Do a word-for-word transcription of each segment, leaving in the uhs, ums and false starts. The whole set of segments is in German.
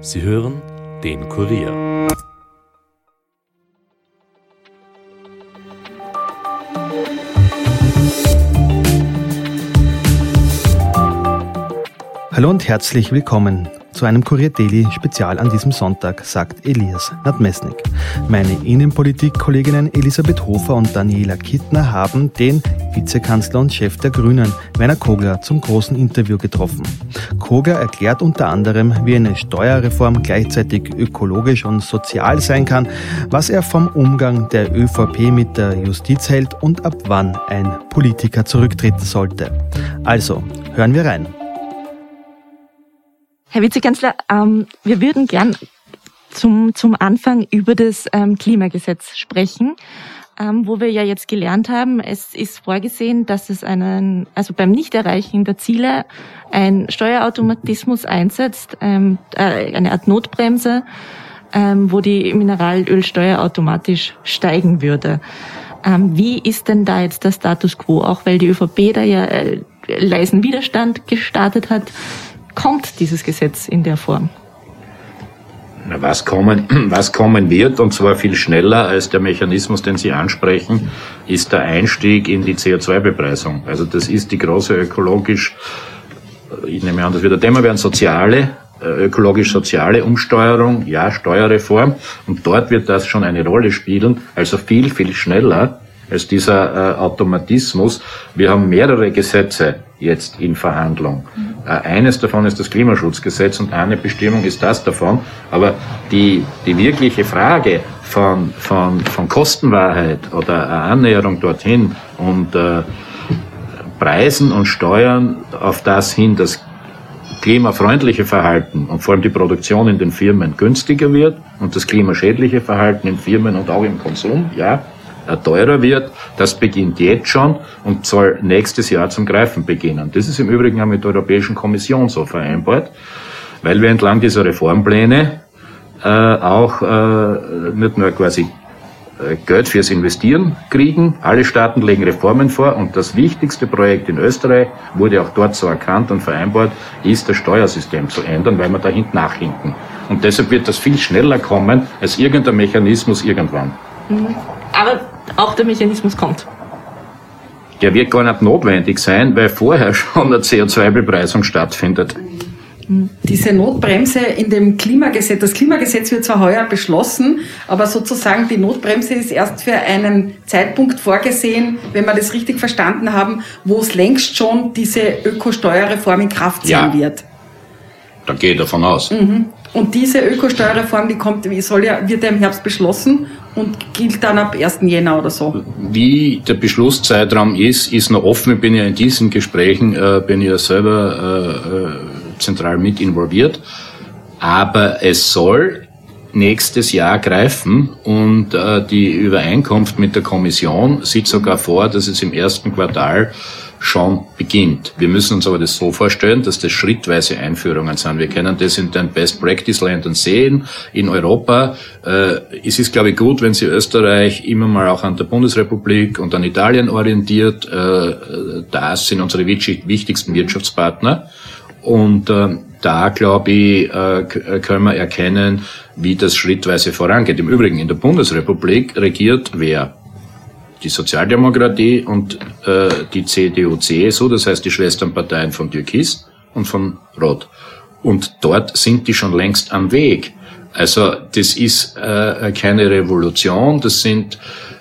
Sie hören den Kurier. Hallo und herzlich willkommen zu einem Kurier Daily Spezial an diesem Sonntag, sagt Elias Nadmesnik. Meine Innenpolitik-Kolleginnen Elisabeth Hofer und Daniela Kittner haben den Vizekanzler und Chef der Grünen, Werner Kogler, zum großen Interview getroffen. Kogler erklärt unter anderem, wie eine Steuerreform gleichzeitig ökologisch und sozial sein kann, was er vom Umgang der ÖVP mit der Justiz hält und ab wann ein Politiker zurücktreten sollte. Also, hören wir rein. Herr Vizekanzler, ähm, wir würden gern zum, zum Anfang über das ähm, Klimagesetz sprechen, ähm, wo wir ja jetzt gelernt haben, es ist vorgesehen, dass es einen, also beim Nichterreichen der Ziele ein Steuerautomatismus einsetzt, ähm, äh, eine Art Notbremse, ähm, wo die Mineralölsteuer automatisch steigen würde. Ähm, wie ist denn da jetzt der Status quo, auch weil die ÖVP da ja äh, leisen Widerstand gestartet hat? Kommt dieses Gesetz in der Form? Was kommen, was kommen wird, und zwar viel schneller als der Mechanismus, den Sie ansprechen, ist der Einstieg in die C O zwei Bepreisung. Also das ist die große ökologisch, ich nehme an, das wird ein Thema werden, soziale, ökologisch-soziale Umsteuerung, ja, Steuerreform. Und dort wird das schon eine Rolle spielen, also viel, viel schneller als dieser äh, Automatismus. Wir haben mehrere Gesetze jetzt in Verhandlung. Äh, eines davon ist das Klimaschutzgesetz und eine Bestimmung ist das davon. Aber die, die wirkliche Frage von, von, von Kostenwahrheit oder eine Annäherung dorthin und äh, Preisen und Steuern auf das hin, dass klimafreundliche Verhalten und vor allem die Produktion in den Firmen günstiger wird und das klimaschädliche Verhalten in Firmen und auch im Konsum, ja, teurer wird, das beginnt jetzt schon und soll nächstes Jahr zum Greifen beginnen. Das ist im Übrigen auch mit der Europäischen Kommission so vereinbart, weil wir entlang dieser Reformpläne äh, auch äh, nicht nur quasi äh, Geld fürs Investieren kriegen. Alle Staaten legen Reformen vor und das wichtigste Projekt in Österreich, wurde auch dort so erkannt und vereinbart, ist das Steuersystem zu ändern, weil wir da hinten nachhinken. Und deshalb wird das viel schneller kommen als irgendein Mechanismus irgendwann. Mhm. Aber auch der Mechanismus kommt. Der wird gar nicht notwendig sein, weil vorher schon eine C O zwei Bepreisung stattfindet. Diese Notbremse in dem Klimagesetz, das Klimagesetz wird zwar heuer beschlossen, aber sozusagen die Notbremse ist erst für einen Zeitpunkt vorgesehen, wenn wir das richtig verstanden haben, wo es längst schon diese Ökosteuerreform in Kraft sein ja. wird. Da gehe ich davon aus. Mhm. Und diese Ökosteuerreform, die kommt, soll ja, wird ja im Herbst beschlossen und gilt dann ab ersten Jänner oder so. Wie der Beschlusszeitraum ist, ist noch offen. Ich bin ja in diesen Gesprächen, äh, bin ja selber äh, zentral mit involviert. Aber es soll nächstes Jahr greifen und äh, die Übereinkunft mit der Kommission sieht sogar vor, dass es im ersten Quartal schon beginnt. Wir müssen uns aber das so vorstellen, dass das schrittweise Einführungen sind. Wir können das in den Best-Practice-Ländern sehen, in Europa. Äh, es ist, glaube ich, gut, wenn sich Österreich immer mal auch an der Bundesrepublik und an Italien orientiert. Äh, das sind unsere wichtigsten Wirtschaftspartner. Und äh, da, glaube ich, äh, können wir erkennen, wie das schrittweise vorangeht. Im Übrigen, in der Bundesrepublik regiert wer? Die Sozialdemokratie und äh, die C D U C S U, das heißt die Schwesternparteien von Türkis und von Rot. Und dort sind die schon längst am Weg. Also das ist äh, keine Revolution, das sind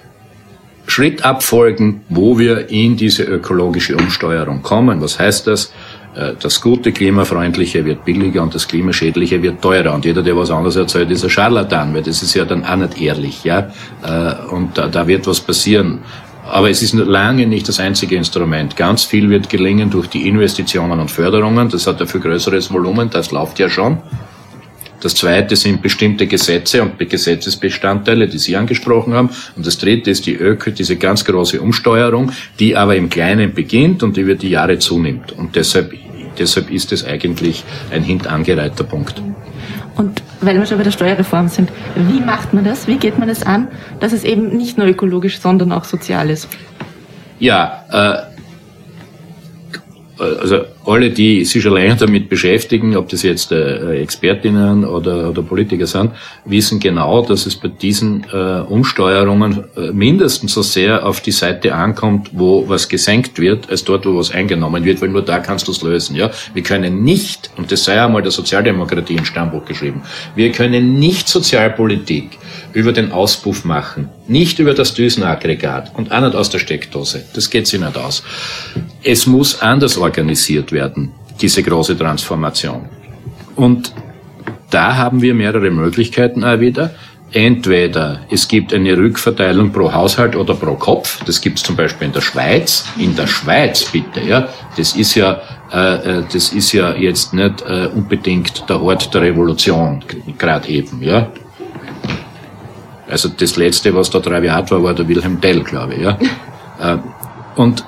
Schrittabfolgen, wo wir in diese ökologische Umsteuerung kommen. Was heißt das? Das gute, klimafreundliche wird billiger und das klimaschädliche wird teurer. Und jeder, der was anderes erzählt, ist ein Scharlatan, weil das ist ja dann auch nicht ehrlich, ja. Und da, da wird was passieren. Aber es ist lange nicht das einzige Instrument. Ganz viel wird gelingen durch die Investitionen und Förderungen. Das hat ein viel größeres Volumen, das läuft ja schon. Das zweite sind bestimmte Gesetze und Gesetzesbestandteile, die Sie angesprochen haben. Und das dritte ist die Öko, diese ganz große Umsteuerung, die aber im Kleinen beginnt und über die Jahre zunimmt. Und deshalb, deshalb ist es eigentlich ein hintangereihter Punkt. Und weil wir schon bei der Steuerreform sind, wie macht man das? Wie geht man das an, dass es eben nicht nur ökologisch, sondern auch sozial ist? Ja, äh, also alle, die sich schon länger damit beschäftigen, ob das jetzt äh, Expertinnen oder, oder Politiker sind, wissen genau, dass es bei diesen äh, Umsteuerungen äh, mindestens so sehr auf die Seite ankommt, wo was gesenkt wird, als dort, wo was eingenommen wird, weil nur da kannst du es lösen. Ja, wir können nicht, und das sei einmal der Sozialdemokratie ins Stammbuch geschrieben, wir können nicht Sozialpolitik über den Auspuff machen, nicht über das Düsenaggregat und auch nicht aus der Steckdose. Das geht sich nicht aus. Es muss anders organisiert werden, diese große Transformation. Und da haben wir mehrere Möglichkeiten auch wieder. Entweder es gibt eine Rückverteilung pro Haushalt oder pro Kopf. Das gibt es zum Beispiel in der Schweiz. In der Schweiz, bitte, ja. Das ist ja, äh, das ist ja jetzt nicht äh, unbedingt der Ort der Revolution, gerade eben, ja. Also das Letzte, was da Traviat war, war der Wilhelm Tell, glaube ich, ja. äh, und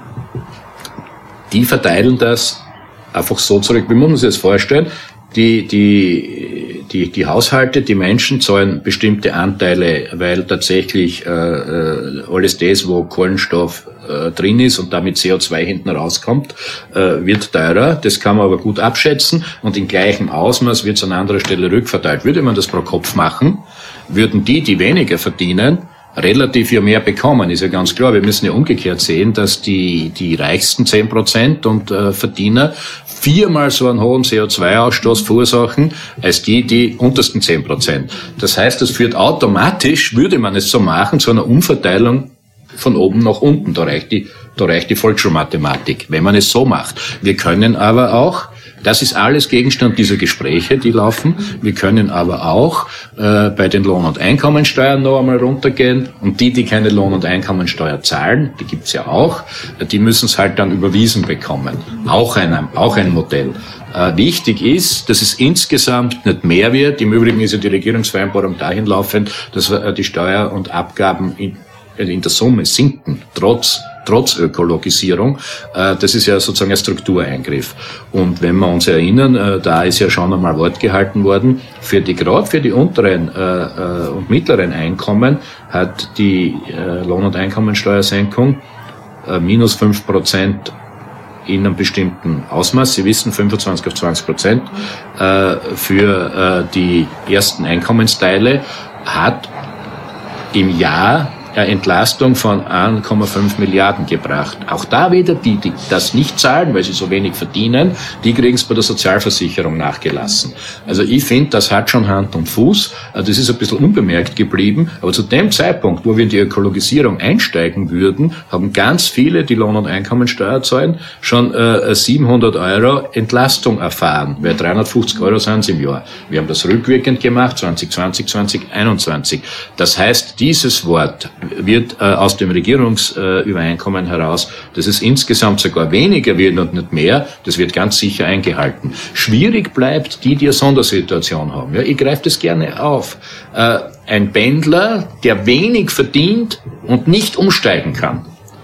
die verteilen das einfach so zurück. Wie muss man sich das vorstellen? Die, die, die, die Haushalte, die Menschen zahlen bestimmte Anteile, weil tatsächlich äh, alles das, wo Kohlenstoff äh, drin ist und damit C O zwei hinten rauskommt, äh, wird teurer. Das kann man aber gut abschätzen und in gleichem Ausmaß wird es an anderer Stelle rückverteilt. Würde man das pro Kopf machen, würden die, die weniger verdienen, relativ ja mehr bekommen, ist ja ganz klar. Wir müssen ja umgekehrt sehen, dass die die reichsten zehn Prozent und äh, Verdiener viermal so einen hohen C O zwei Ausstoß verursachen, als die, die untersten zehn Prozent. Das heißt, das führt automatisch, würde man es so machen, zu einer Umverteilung von oben nach unten. Da reicht die, da reicht die Volksschulmathematik, wenn man es so macht. Wir können aber auch, das ist alles Gegenstand dieser Gespräche, die laufen. Wir können aber auch äh, bei den Lohn- und Einkommensteuern noch einmal runtergehen. Und die, die keine Lohn- und Einkommensteuer zahlen, die gibt's ja auch, die müssen es halt dann überwiesen bekommen. Auch ein, auch ein Modell. Äh, wichtig ist, dass es insgesamt nicht mehr wird. Im Übrigen ist ja die Regierungsvereinbarung dahin laufend, dass äh, die Steuer- und Abgaben in, in der Summe sinken, trotz trotz Ökologisierung. Das ist ja sozusagen ein Struktureingriff. Und wenn wir uns erinnern, da ist ja schon einmal Wort gehalten worden, für die, gerade für die unteren und mittleren Einkommen hat die Lohn- und Einkommensteuersenkung minus fünf Prozent in einem bestimmten Ausmaß, Sie wissen, fünfundzwanzig auf zwanzig Prozent, für die ersten Einkommensteile hat im Jahr eine Entlastung von eins Komma fünf Milliarden gebracht. Auch da wieder die, die das nicht zahlen, weil sie so wenig verdienen, die kriegen es bei der Sozialversicherung nachgelassen. Also ich finde, das hat schon Hand und Fuß. Das ist ein bisschen unbemerkt geblieben. Aber zu dem Zeitpunkt, wo wir in die Ökologisierung einsteigen würden, haben ganz viele, die Lohn- und Einkommensteuer zahlen, schon äh, siebenhundert Euro Entlastung erfahren, weil dreihundertfünfzig Euro sind es im Jahr. Wir haben das rückwirkend gemacht, zwanzig zwanzig, zwanzig einundzwanzig. Das heißt, dieses Wort wird äh, aus dem Regierungsübereinkommen äh, heraus, dass es insgesamt sogar weniger wird und nicht mehr, das wird ganz sicher eingehalten. Schwierig bleibt die, die eine Sondersituation haben. Ja, ich greife das gerne auf. Äh, ein Pendler, der wenig verdient und nicht umsteigen kann.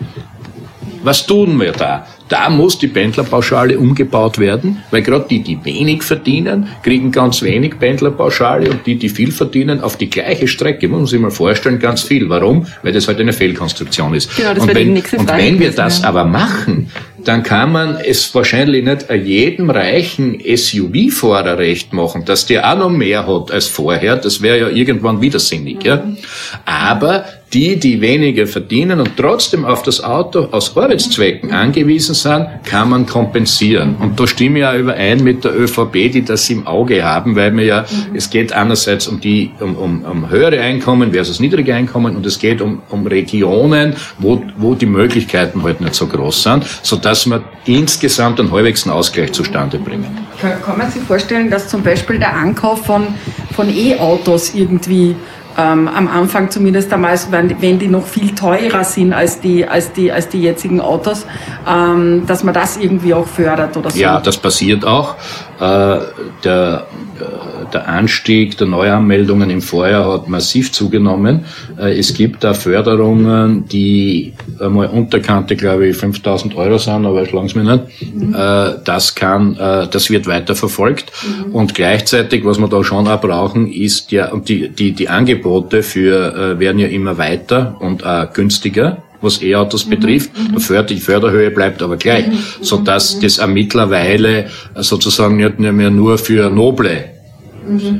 Was tun wir da? Da muss die Pendlerpauschale umgebaut werden, weil gerade die, die wenig verdienen, kriegen ganz wenig Pendlerpauschale und die, die viel verdienen, auf die gleiche Strecke. Man muss sich mal vorstellen, ganz viel. Warum? Weil das halt eine Fehlkonstruktion ist. Genau, das und wäre wenn, die nächste Frage. Und wenn wir das ja. aber machen, dann kann man es wahrscheinlich nicht jedem reichen S U V-Fahrer recht machen, dass der auch noch mehr hat als vorher. Das wäre ja irgendwann widersinnig, ja. Aber die, die weniger verdienen und trotzdem auf das Auto aus Arbeitszwecken angewiesen sind, kann man kompensieren. Und da stimme ich auch überein mit der ÖVP, die das im Auge haben, weil mir ja, mhm. es geht einerseits um die, um, um, um höhere Einkommen versus niedrige Einkommen und es geht um, um Regionen, wo, wo die Möglichkeiten halt nicht so groß sind, sodass wir insgesamt einen halbwegs Ausgleich zustande bringen. Kann man sich vorstellen, dass zum Beispiel der Ankauf von, von E-Autos irgendwie Ähm, am Anfang zumindest einmal, wenn, wenn die noch viel teurer sind als die, als die, als die jetzigen Autos, ähm, dass man das irgendwie auch fördert oder so? Ja, das passiert auch. Äh, der, der Anstieg der Neuanmeldungen im Vorjahr hat massiv zugenommen. Äh, es gibt da Förderungen, die einmal Unterkante, glaube ich, fünftausend Euro sind, aber schlagen Sie mich nicht. Mhm. Äh, das kann, äh, das wird weiter verfolgt. Mhm. Und gleichzeitig, was wir da schon auch brauchen, ist ja, und die, die, die Angebote für, äh, werden ja immer weiter und äh, günstiger. was E-Autos mhm. betrifft. Mhm. Die Förderhöhe bleibt aber gleich, mhm. sodass das auch mittlerweile sozusagen nicht mehr nur für noble Mhm.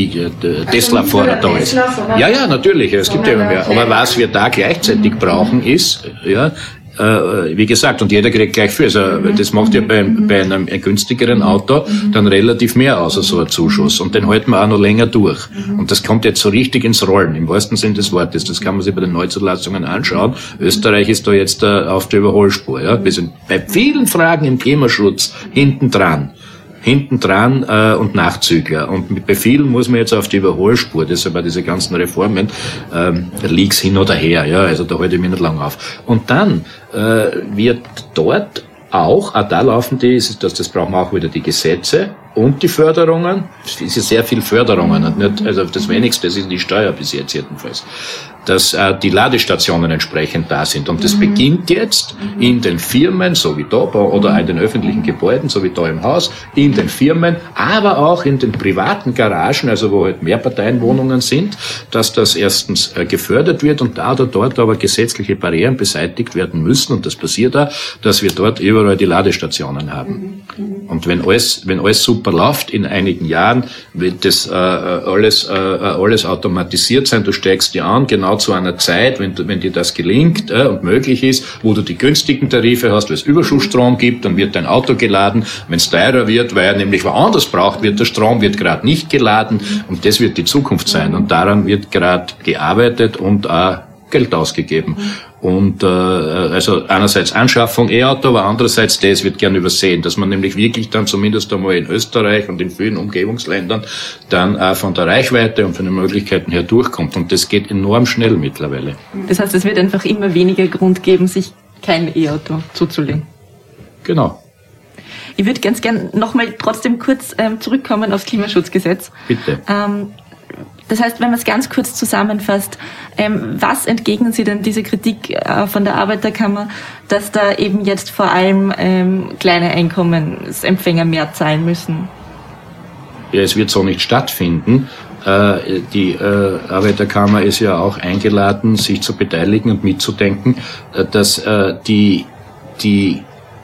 Äh, Tesla-Fahrer da ist. Ja, ja, natürlich, es gibt ja immer mehr. Aber was wir da gleichzeitig brauchen ist, ja, äh, wie gesagt, und jeder kriegt gleich viel. Also, das macht ja bei, bei einem günstigeren Auto dann relativ mehr aus, also so ein Zuschuss. Und den halten wir auch noch länger durch. Und das kommt jetzt so richtig ins Rollen, im wahrsten Sinn des Wortes. Das kann man sich bei den Neuzulassungen anschauen. Österreich ist da jetzt äh, auf der Überholspur. Ja. Wir sind bei vielen Fragen im Klimaschutz hinten dran. hinten dran äh, und Nachzügler. Und bei vielen muss man jetzt auf die Überholspur, deshalb bei diese ganzen Reformen, ähm, liegt's hin oder her, ja, also da halte ich mich nicht lang auf. Und dann äh, wird dort auch, auch da laufen die, das, das brauchen wir auch wieder die Gesetze und die Förderungen. Es ist ja sehr viel Förderungen und nicht, also das wenigste, das ist die Steuer bis jetzt jedenfalls, dass äh, die Ladestationen entsprechend da sind. Und das mhm. beginnt jetzt in den Firmen, so wie da, oder in den öffentlichen Gebäuden, so wie da im Haus, in den Firmen, aber auch in den privaten Garagen, also wo halt Mehrparteienwohnungen sind, dass das erstens äh, gefördert wird und da oder dort aber gesetzliche Barrieren beseitigt werden müssen. Und das passiert da, dass wir dort überall die Ladestationen haben. Mhm. Und wenn alles, wenn alles super läuft, in einigen Jahren wird das äh, alles, äh, alles automatisiert sein. Du steigst dir an, genau zu einer Zeit, wenn, wenn dir das gelingt äh, und möglich ist, wo du die günstigen Tarife hast, weil es Überschussstrom gibt, dann wird dein Auto geladen. Wenn es teurer wird, weil er nämlich woanders braucht, wird der Strom wird gerade nicht geladen und das wird die Zukunft sein. Und daran wird gerade gearbeitet und auch Geld ausgegeben. Und äh, also einerseits Anschaffung E-Auto, aber andererseits das wird gern übersehen, dass man nämlich wirklich dann zumindest einmal in Österreich und in vielen Umgebungsländern dann auch von der Reichweite und von den Möglichkeiten her durchkommt. Und das geht enorm schnell mittlerweile. Das heißt, es wird einfach immer weniger Grund geben, sich kein E-Auto zuzulegen. Genau. Ich würde ganz gern nochmal trotzdem kurz ähm, zurückkommen aufs Klimaschutzgesetz. Bitte. Ähm, Das heißt, wenn man es ganz kurz zusammenfasst, ähm, was entgegnen Sie denn dieser Kritik äh, von der Arbeiterkammer, dass da eben jetzt vor allem ähm, kleine Einkommensempfänger mehr zahlen müssen? Ja, es wird so nicht stattfinden. Äh, die äh, Arbeiterkammer ist ja auch eingeladen, sich zu beteiligen und mitzudenken, äh, dass äh, die, die,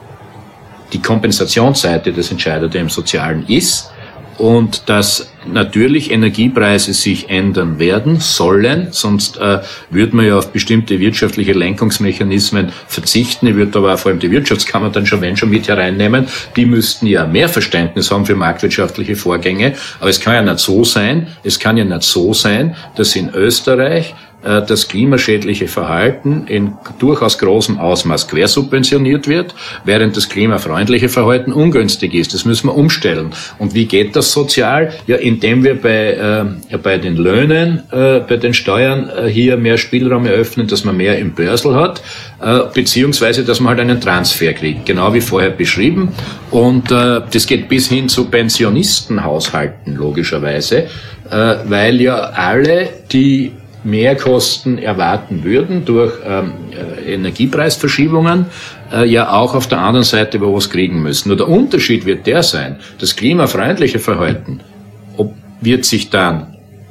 die Kompensationsseite des Entscheiders im Sozialen ist. Und dass natürlich Energiepreise sich ändern werden sollen, sonst äh, würde man ja auf bestimmte wirtschaftliche Lenkungsmechanismen verzichten. Ich würde aber auch vor allem die Wirtschaftskammer dann schon, wenn schon mit hereinnehmen. Die müssten ja mehr Verständnis haben für marktwirtschaftliche Vorgänge. Aber es kann ja nicht so sein, es kann ja nicht so sein, dass in Österreich das klimaschädliche Verhalten in durchaus großem Ausmaß quersubventioniert wird, während das klimafreundliche Verhalten ungünstig ist. Das müssen wir umstellen. Und wie geht das sozial? Ja, indem wir bei, äh, bei den Löhnen, äh, bei den Steuern äh, hier mehr Spielraum eröffnen, dass man mehr im Börsel hat, äh, beziehungsweise dass man halt einen Transfer kriegt, genau wie vorher beschrieben. Und äh, das geht bis hin zu Pensionistenhaushalten, logischerweise, äh, weil ja alle, die Mehrkosten erwarten würden durch ähm, Energiepreisverschiebungen, äh, ja auch auf der anderen Seite wo was kriegen müssen. Nur der Unterschied wird der sein, das klimafreundliche Verhalten ob, wird sich dann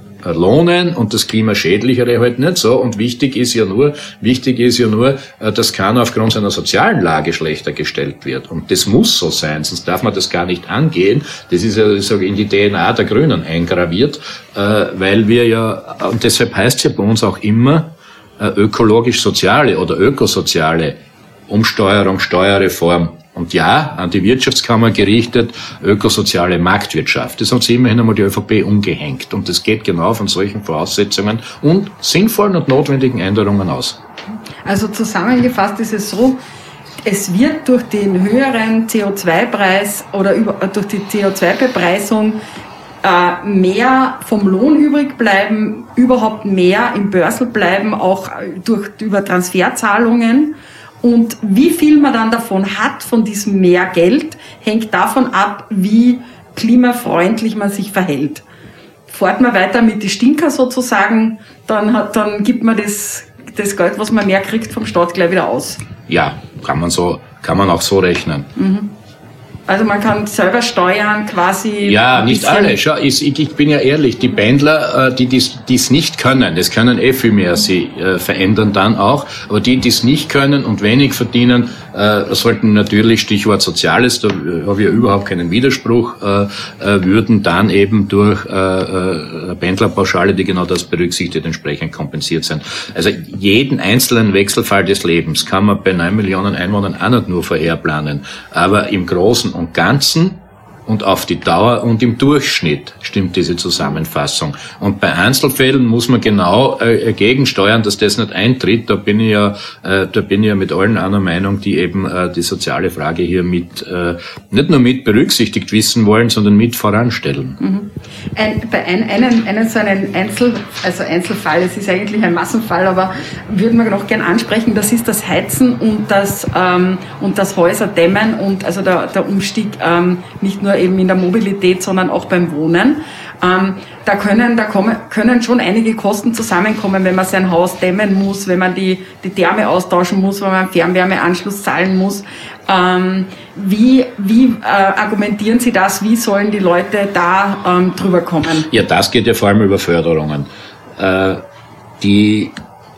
lohnen und das klimaschädlichere halt nicht so. Und wichtig ist ja nur, wichtig ist ja nur, dass keiner aufgrund seiner sozialen Lage schlechter gestellt wird. Und das muss so sein, sonst darf man das gar nicht angehen. Das ist ja, ich sage, in die D N A der Grünen eingraviert, weil wir ja, und deshalb heißt es ja bei uns auch immer, ökologisch-soziale oder ökosoziale Umsteuerung, Steuerreform. Und ja, an die Wirtschaftskammer gerichtet, ökosoziale Marktwirtschaft. Das hat sich immerhin einmal die ÖVP umgehängt. Und das geht genau von solchen Voraussetzungen und sinnvollen und notwendigen Änderungen aus. Also zusammengefasst ist es so, es wird durch den höheren C O zwei Preis oder über, durch die C O zwei Bepreisung äh, mehr vom Lohn übrig bleiben, überhaupt mehr im Börsel bleiben, auch durch, über Transferzahlungen. Und wie viel man dann davon hat, von diesem mehr Geld, hängt davon ab, wie klimafreundlich man sich verhält. Fährt man weiter mit die Stinker sozusagen, dann, hat, dann gibt man das, das Geld, was man mehr kriegt, vom Staat gleich wieder aus. Ja, kann man so, kann man auch so rechnen. Mhm. Also man kann selber steuern quasi. Ja, nicht alle. Schau, ich, ich bin ja ehrlich, die Pendler, die es nicht können, das können eh viel mehr sie äh, verändern dann auch, aber die, die es nicht können und wenig verdienen, äh, sollten natürlich, Stichwort Soziales, da habe ich ja überhaupt keinen Widerspruch, äh, äh, würden dann eben durch äh, äh, Pendlerpauschale, die genau das berücksichtigt, entsprechend kompensiert sein. Also jeden einzelnen Wechselfall des Lebens kann man bei neun Millionen Einwohnern auch nicht nur vorherplanen, aber im Großen und Ganzen und auf die Dauer und im Durchschnitt stimmt diese Zusammenfassung. Und bei Einzelfällen muss man genau äh, gegensteuern, dass das nicht eintritt. Da bin ich ja, äh, da bin ich ja mit allen einer Meinung, die eben äh, die soziale Frage hier mit äh, nicht nur mit berücksichtigt wissen wollen, sondern mit voranstellen. Mhm. Ein, bei ein, einen, einen so einen Einzel, also Einzelfall, es ist eigentlich ein Massenfall, aber würden wir noch gern ansprechen. Das ist das Heizen und das ähm, und das Häuserdämmen und also der, der Umstieg ähm, nicht nur eben in der Mobilität, sondern auch beim Wohnen. Ähm, da können, da kommen, können schon einige Kosten zusammenkommen, wenn man sein Haus dämmen muss, wenn man die, die Therme austauschen muss, wenn man einen Fernwärmeanschluss zahlen muss. Ähm, wie, wie äh, argumentieren Sie das? Wie sollen die Leute da ähm, drüber kommen? Ja, das geht ja vor allem über Förderungen. Äh, die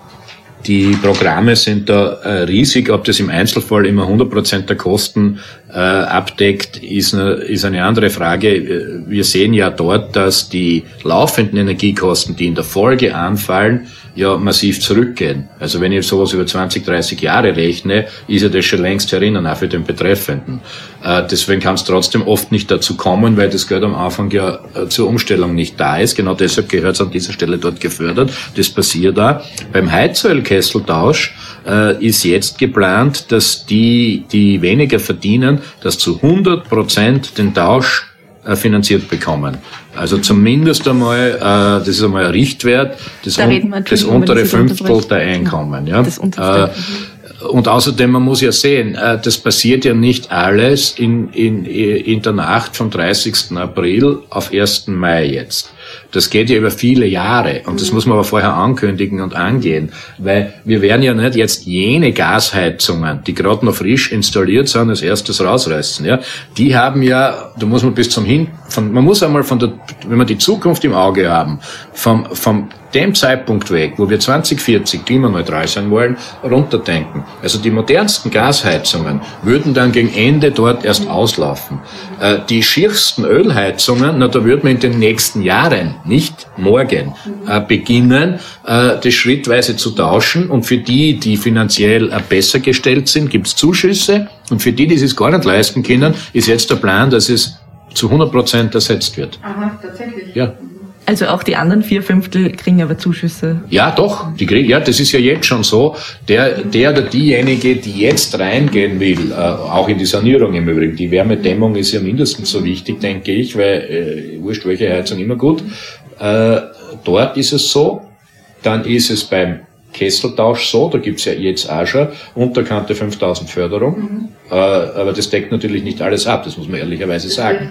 Die Programme sind da äh, riesig. Ob das im Einzelfall immer hundert Prozent der Kosten äh, abdeckt, ist eine, ist eine andere Frage. Wir sehen ja dort, dass die laufenden Energiekosten, die in der Folge anfallen, ja massiv zurückgehen. Also wenn ich sowas über zwanzig, dreißig Jahre rechne, ist ja das schon längst erinnern, auch für den Betreffenden. Äh, deswegen kann es trotzdem oft nicht dazu kommen, weil das Geld am Anfang ja äh, zur Umstellung nicht da ist. Genau deshalb gehört es an dieser Stelle dort gefördert. Das passiert da. Beim Heizölkesseltausch äh, ist jetzt geplant, dass die, die weniger verdienen, dass zu hundert Prozent den Tausch äh, finanziert bekommen. Also zumindest einmal, äh, das ist einmal ein Richtwert, das, da un das untere Fünftel der Einkommen. Ja. Das unterste. Äh, und außerdem, man muss ja sehen, äh, das passiert ja nicht alles in, in, in der Nacht vom dreißigsten April auf ersten Mai jetzt. Das geht ja über viele Jahre und das muss man aber vorher ankündigen und angehen, weil wir werden ja nicht jetzt jene Gasheizungen, die gerade noch frisch installiert sind, als erstes rausreißen. Ja, die haben ja, da muss man bis zum Hin, von, man muss einmal von der, wenn wir die Zukunft im Auge haben, vom, vom dem Zeitpunkt weg, wo wir zwanzig vierzig klimaneutral sein wollen, runterdenken. Also die modernsten Gasheizungen würden dann gegen Ende dort erst auslaufen. Äh, die schiersten Ölheizungen, na, da würde man in den nächsten Jahren, nicht morgen, äh, beginnen, äh, das schrittweise zu tauschen. Und für die, die finanziell äh, besser gestellt sind, gibt's Zuschüsse. Und für die, die es gar nicht leisten können, ist jetzt der Plan, dass es zu hundert Prozent ersetzt wird. Aha, tatsächlich. Ja. Also auch die anderen vier Fünftel kriegen aber Zuschüsse. Ja, doch, die kriegen, ja, das ist ja jetzt schon so. Der, der oder diejenige, die jetzt reingehen will, äh, auch in die Sanierung im Übrigen, die Wärmedämmung ist ja mindestens so wichtig, denke ich, weil, äh, wurscht welche Heizung, immer gut. Äh, dort ist es so. Dann ist es beim Kesseltausch so, da gibt's ja jetzt auch schon Unterkante fünftausend Förderung, mhm. äh, aber das deckt natürlich nicht alles ab, das muss man ehrlicherweise sagen.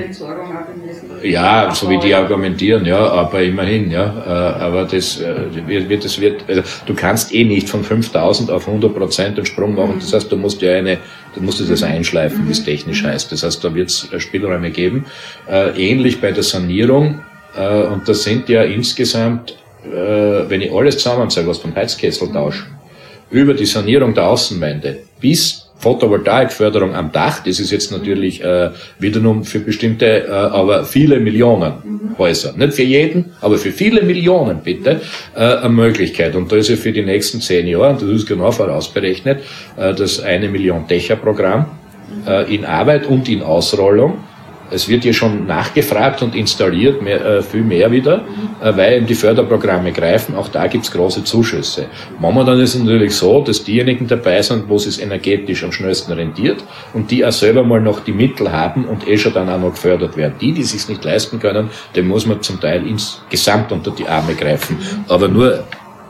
Ja, so wie die argumentieren, ja, aber immerhin, ja, äh, aber das äh, wird, das wird, also du kannst eh nicht von fünftausend auf hundert Prozent einen Sprung machen, das heißt, du musst ja eine, du musst das einschleifen, wie es technisch heißt, das heißt, da wird's Spielräume geben, äh, ähnlich bei der Sanierung, äh, und das sind ja insgesamt, äh, wenn ich alles zusammenzähle, was vom Heizkesseltausch über die Sanierung der Außenwände bis Photovoltaikförderung am Dach, das ist jetzt natürlich äh, wiederum für bestimmte, äh, aber viele Millionen mhm. Häuser. Nicht für jeden, aber für viele Millionen bitte äh, eine Möglichkeit. Und da ist ja für die nächsten zehn Jahre, und das ist genau vorausberechnet, äh, das eine Million Dächerprogramm äh, in Arbeit und in Ausrollung. Es wird ja schon nachgefragt und installiert, mehr, äh, viel mehr wieder, äh, weil eben die Förderprogramme greifen. Auch da gibt's große Zuschüsse. Momentan ist es natürlich so, dass diejenigen dabei sind, wo es sich energetisch am schnellsten rentiert und die auch selber mal noch die Mittel haben und eh schon dann auch noch gefördert werden. Die, die es sich nicht leisten können, dem muss man zum Teil insgesamt unter die Arme greifen. Aber nur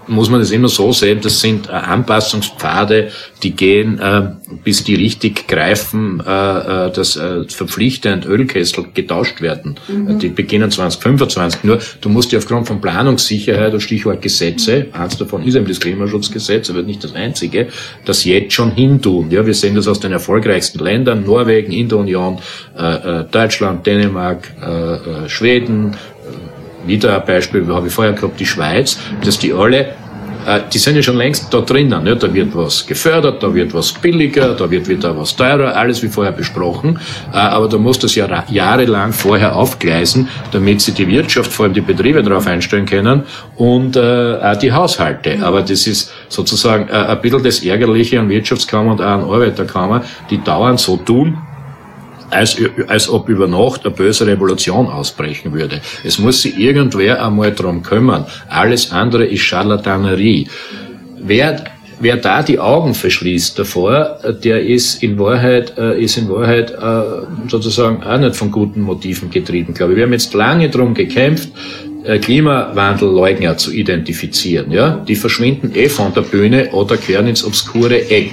muss man das immer so sehen, das sind äh, Anpassungspfade, die gehen, äh, bis die richtig greifen, äh, äh, dass äh, verpflichtend Ölkessel getauscht werden. Mhm. Die beginnen zwanzig fünfundzwanzig. Nur, du musst ja aufgrund von Planungssicherheit und Stichwort Gesetze, eins davon ist eben das Klimaschutzgesetz, aber nicht das einzige, das jetzt schon hintun. Ja, wir sehen das aus den erfolgreichsten Ländern, Norwegen, in der Union, äh, äh, Deutschland, Dänemark, äh, äh, Schweden, wieder ein Beispiel, habe ich vorher gehabt, die Schweiz, dass die alle, äh, die sind ja schon längst da drinnen, ne? Da wird was gefördert, da wird was billiger, da wird wieder was teurer, alles wie vorher besprochen, äh, aber da muss das ja jahrelang vorher aufgleisen, damit sie die Wirtschaft, vor allem die Betriebe darauf einstellen können und äh, auch die Haushalte. Aber das ist sozusagen äh, ein bisschen das Ärgerliche an Wirtschaftskammer und auch an Arbeiterkammer, die dauernd so tun, Als, als ob über Nacht eine böse Revolution ausbrechen würde. Es muss sich irgendwer einmal drum kümmern. Alles andere ist Scharlatanerie. Wer, wer da die Augen verschließt davor, der ist in Wahrheit, ist in Wahrheit sozusagen auch nicht von guten Motiven getrieben, glaube ich. Wir haben jetzt lange drum gekämpft, Klimawandelleugner zu identifizieren. Ja, die verschwinden eh von der Bühne oder kehren ins obskure Eck.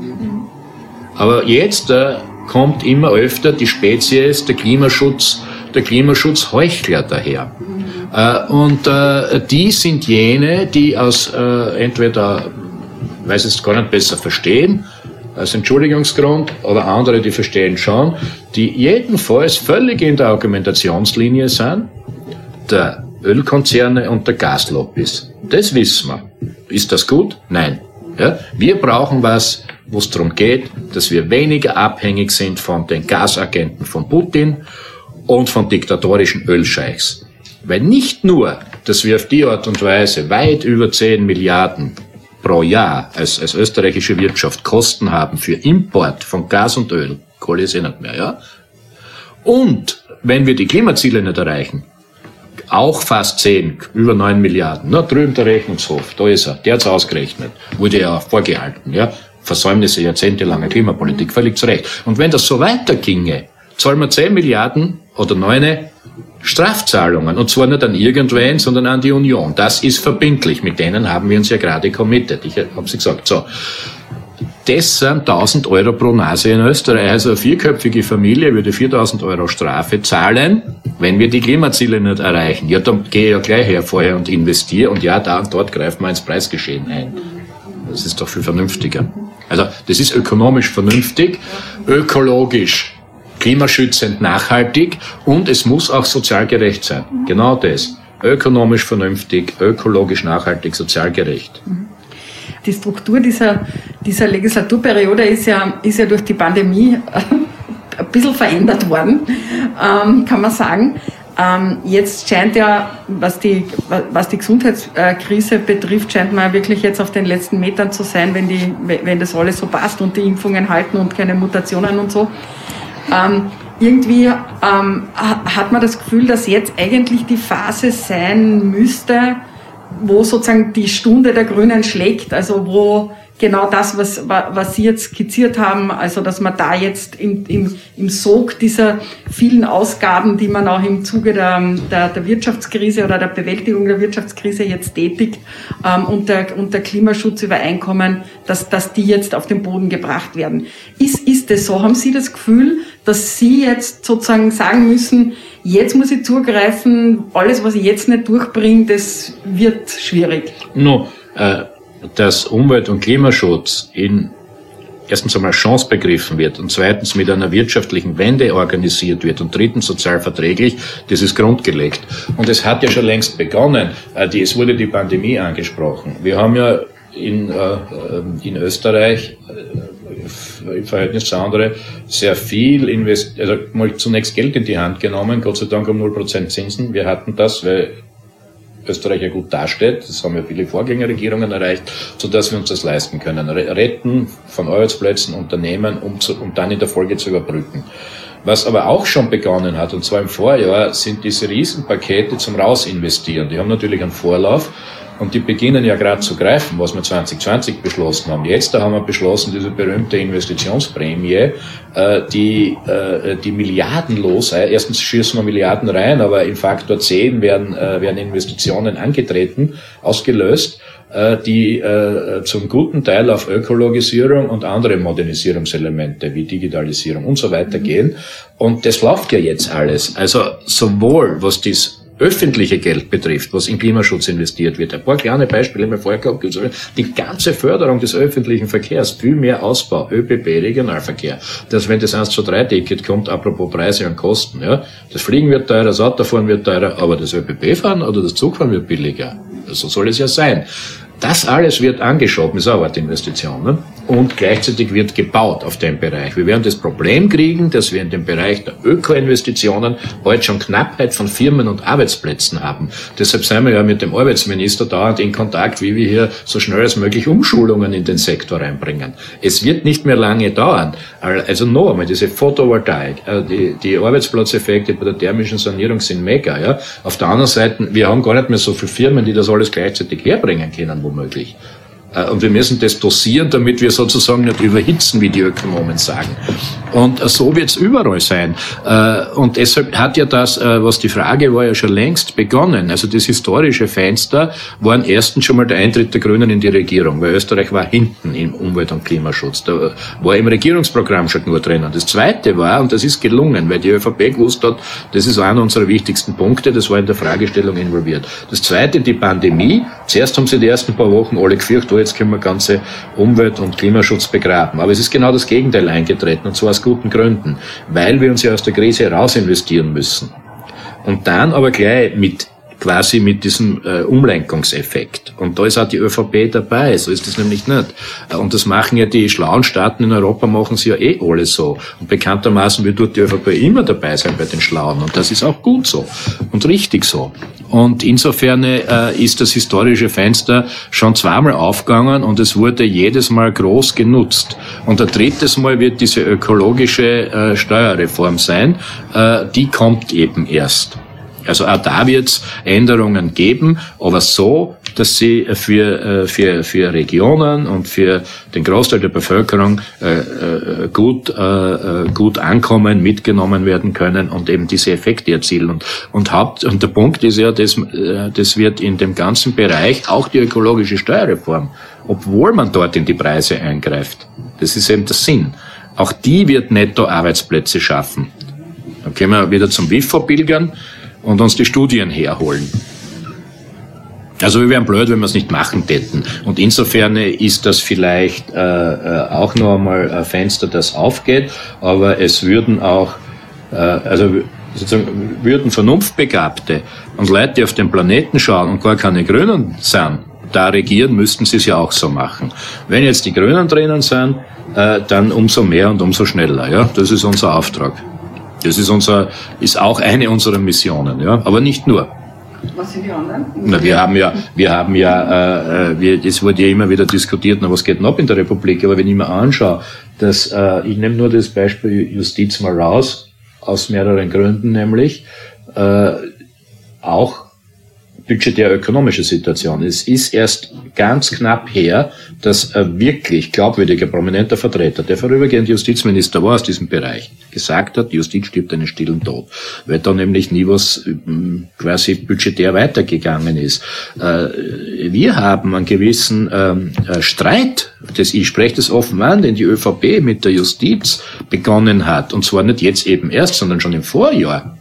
Aber jetzt kommt immer öfter die Spezies, der Klimaschutz, der Klimaschutzheuchler daher. Äh, und äh, die sind jene, die aus äh, entweder, weiß es gar nicht besser verstehen, als Entschuldigungsgrund, oder andere, die verstehen schon, die jedenfalls völlig in der Argumentationslinie sind, der Ölkonzerne und der Gaslobbys. Das wissen wir. Ist das gut? Nein. Ja? Wir brauchen was, wo es darum geht, dass wir weniger abhängig sind von den Gasagenten von Putin und von diktatorischen Ölscheichs. Weil nicht nur, dass wir auf die Art und Weise weit über zehn Milliarden pro Jahr als, als österreichische Wirtschaft Kosten haben für Import von Gas und Öl, Kohle ist eh nicht mehr, ja. Und wenn wir die Klimaziele nicht erreichen, auch fast zehn, über neun Milliarden. Na, drüben der Rechnungshof, da ist er, der hat's ausgerechnet. Wurde ja vorgehalten, ja. Versäumnisse jahrzehntelanger Klimapolitik, völlig zu Recht. Und wenn das so weiterginge, zahlen wir zehn Milliarden oder neune Strafzahlungen. Und zwar nicht an irgendwen, sondern an die Union. Das ist verbindlich. Mit denen haben wir uns ja gerade committed. Ich habe sie gesagt. So. Das sind tausend Euro pro Nase in Österreich. Also eine vierköpfige Familie würde viertausend Euro Strafe zahlen, wenn wir die Klimaziele nicht erreichen. Ja, dann gehe ich ja gleich her vorher und investiere. Und ja, da und dort greifen wir ins Preisgeschehen ein. Das ist doch viel vernünftiger. Also das ist ökonomisch vernünftig, ökologisch, klimaschützend, nachhaltig und es muss auch sozial gerecht sein. Genau das. Ökonomisch vernünftig, ökologisch nachhaltig, sozial gerecht. Die Struktur dieser, dieser Legislaturperiode ist ja, ist ja durch die Pandemie ein bisschen verändert worden, ähm, kann man sagen. Ähm, jetzt scheint ja, was die, was die Gesundheitskrise betrifft, scheint man wirklich jetzt auf den letzten Metern zu sein, wenn die, wenn das alles so passt und die Impfungen halten und keine Mutationen und so. Ähm, irgendwie ähm, hat man das Gefühl, dass jetzt eigentlich die Phase sein müsste, wo sozusagen die Stunde der Grünen schlägt, also wo genau das, was, was Sie jetzt skizziert haben, also dass man da jetzt im, im, im Sog dieser vielen Ausgaben, die man auch im Zuge der, der, der Wirtschaftskrise oder der Bewältigung der Wirtschaftskrise jetzt tätigt, ähm, und, der, und der Klimaschutzübereinkommen, dass, dass die jetzt auf den Boden gebracht werden. Ist, ist es so? Haben Sie das Gefühl, dass Sie jetzt sozusagen sagen müssen, jetzt muss ich zugreifen, alles, was ich jetzt nicht durchbringe, das wird schwierig? No, äh dass Umwelt- und Klimaschutz in erstens einmal Chance begriffen wird und zweitens mit einer wirtschaftlichen Wende organisiert wird und drittens sozial verträglich, das ist grundgelegt. Und es hat ja schon längst begonnen. Es wurde die Pandemie angesprochen. Wir haben ja in, in Österreich im Verhältnis zu anderen sehr viel invest, also mal zunächst Geld in die Hand genommen, Gott sei Dank um null Prozent Zinsen. Wir hatten das, weil Österreich ja gut dasteht, das haben ja viele Vorgängerregierungen erreicht, sodass wir uns das leisten können. Retten von Arbeitsplätzen, Unternehmen, um, zu, um dann in der Folge zu überbrücken. Was aber auch schon begonnen hat, und zwar im Vorjahr, sind diese Riesenpakete zum Rausinvestieren. Die haben natürlich einen Vorlauf und die beginnen ja gerade zu greifen, was wir zwanzig zwanzig beschlossen haben. Jetzt da haben wir beschlossen, diese berühmte Investitionsprämie, äh, die äh, die milliardenlos, äh, erstens schießen wir Milliarden rein, aber in Faktor zehn werden, äh, werden Investitionen angetreten, ausgelöst. äh, die äh, zum guten Teil auf Ökologisierung und andere Modernisierungselemente wie Digitalisierung und so weiter gehen. Und das läuft ja jetzt alles. Also sowohl was dies öffentliche Geld betrifft, was in Klimaschutz investiert wird. Ein paar kleine Beispiele haben wir vorher gehabt. Die ganze Förderung des öffentlichen Verkehrs, viel mehr Ausbau, ÖPB, Regionalverkehr. Dass wenn das eins zu drei Ticket kommt, apropos Preise und Kosten, ja, das Fliegen wird teurer, das Autofahren wird teurer, aber das ÖPB-Fahren oder das Zugfahren wird billiger. So soll es ja sein. Das alles wird angeschoben, ist auch eine Investition, ne? Und gleichzeitig wird gebaut auf dem Bereich. Wir werden das Problem kriegen, dass wir in dem Bereich der Öko-Investitionen bald schon Knappheit von Firmen und Arbeitsplätzen haben. Deshalb sind wir ja mit dem Arbeitsminister dauernd in Kontakt, wie wir hier so schnell als möglich Umschulungen in den Sektor reinbringen. Es wird nicht mehr lange dauern. Also noch einmal, diese Photovoltaik, die, die Arbeitsplatzeffekte bei der thermischen Sanierung sind mega, ja. Auf der anderen Seite, wir haben gar nicht mehr so viele Firmen, die das alles gleichzeitig herbringen können, womöglich. Und wir müssen das dosieren, damit wir sozusagen nicht überhitzen, wie die Ökonomen sagen. Und so wird es überall sein. Und deshalb hat ja das, was die Frage war, ja schon längst begonnen. Also das historische Fenster waren erstens schon mal der Eintritt der Grünen in die Regierung, weil Österreich war hinten im Umwelt- und Klimaschutz. Da war im Regierungsprogramm schon nur drinnen. Das Zweite war, und das ist gelungen, weil die ÖVP gewusst hat, das ist einer unserer wichtigsten Punkte, das war in der Fragestellung involviert. Das Zweite, die Pandemie. Zuerst haben sie die ersten paar Wochen alle gefürchtet, oh, jetzt können wir ganze Umwelt- und Klimaschutz begraben. Aber es ist genau das Gegenteil eingetreten, und zwar aus guten Gründen, weil wir uns ja aus der Krise heraus investieren müssen. Und dann aber gleich mit quasi mit diesem äh, Umlenkungseffekt. Und da ist auch die ÖVP dabei, so ist das nämlich nicht. Und das machen ja die schlauen Staaten in Europa, machen sie ja eh alle so. Und bekanntermaßen wird dort die ÖVP immer dabei sein bei den Schlauen. Und das ist auch gut so und richtig so. Und insofern äh, ist das historische Fenster schon zweimal aufgegangen und es wurde jedes Mal groß genutzt. Und ein drittes Mal wird diese ökologische äh, Steuerreform sein. Äh, die kommt eben erst. Also auch da wird es Änderungen geben, aber so, dass sie für, für, für Regionen und für den Großteil der Bevölkerung äh, gut, äh, gut ankommen, mitgenommen werden können und eben diese Effekte erzielen. Und, und, Haupt, und der Punkt ist ja, das, das wird in dem ganzen Bereich auch die ökologische Steuerreform, obwohl man dort in die Preise eingreift. Das ist eben der Sinn. Auch die wird netto Arbeitsplätze schaffen. Dann können wir wieder zum W I F O pilgern und uns die Studien herholen. Also wir wären blöd, wenn wir es nicht machen täten. Und insofern ist das vielleicht äh, auch noch einmal ein Fenster, das aufgeht, aber es würden auch, äh, also sozusagen würden Vernunftbegabte und Leute, die auf den Planeten schauen und gar keine Grünen sind, da regieren, müssten sie es ja auch so machen. Wenn jetzt die Grünen drinnen sind, äh, dann umso mehr und umso schneller. Ja, das ist unser Auftrag. Das ist unser, ist auch eine unserer Missionen, ja, aber nicht nur. Was sind die anderen? Na, wir haben ja, wir haben ja, äh, wir, das wurde ja immer wieder diskutiert, na, was geht denn ab in der Republik? Aber wenn ich mir anschaue, dass, äh, ich nehme nur das Beispiel Justiz mal raus, aus mehreren Gründen, nämlich, äh, auch budgetär-ökonomische Situation. Es ist erst ganz knapp her, dass ein wirklich glaubwürdiger, prominenter Vertreter, der vorübergehend Justizminister war aus diesem Bereich, gesagt hat, die Justiz stirbt einen stillen Tod, weil da nämlich nie was quasi budgetär weitergegangen ist. Wir haben einen gewissen Streit, das, ich spreche das offen an, den die ÖVP mit der Justiz begonnen hat, und zwar nicht jetzt eben erst, sondern schon im Vorjahr,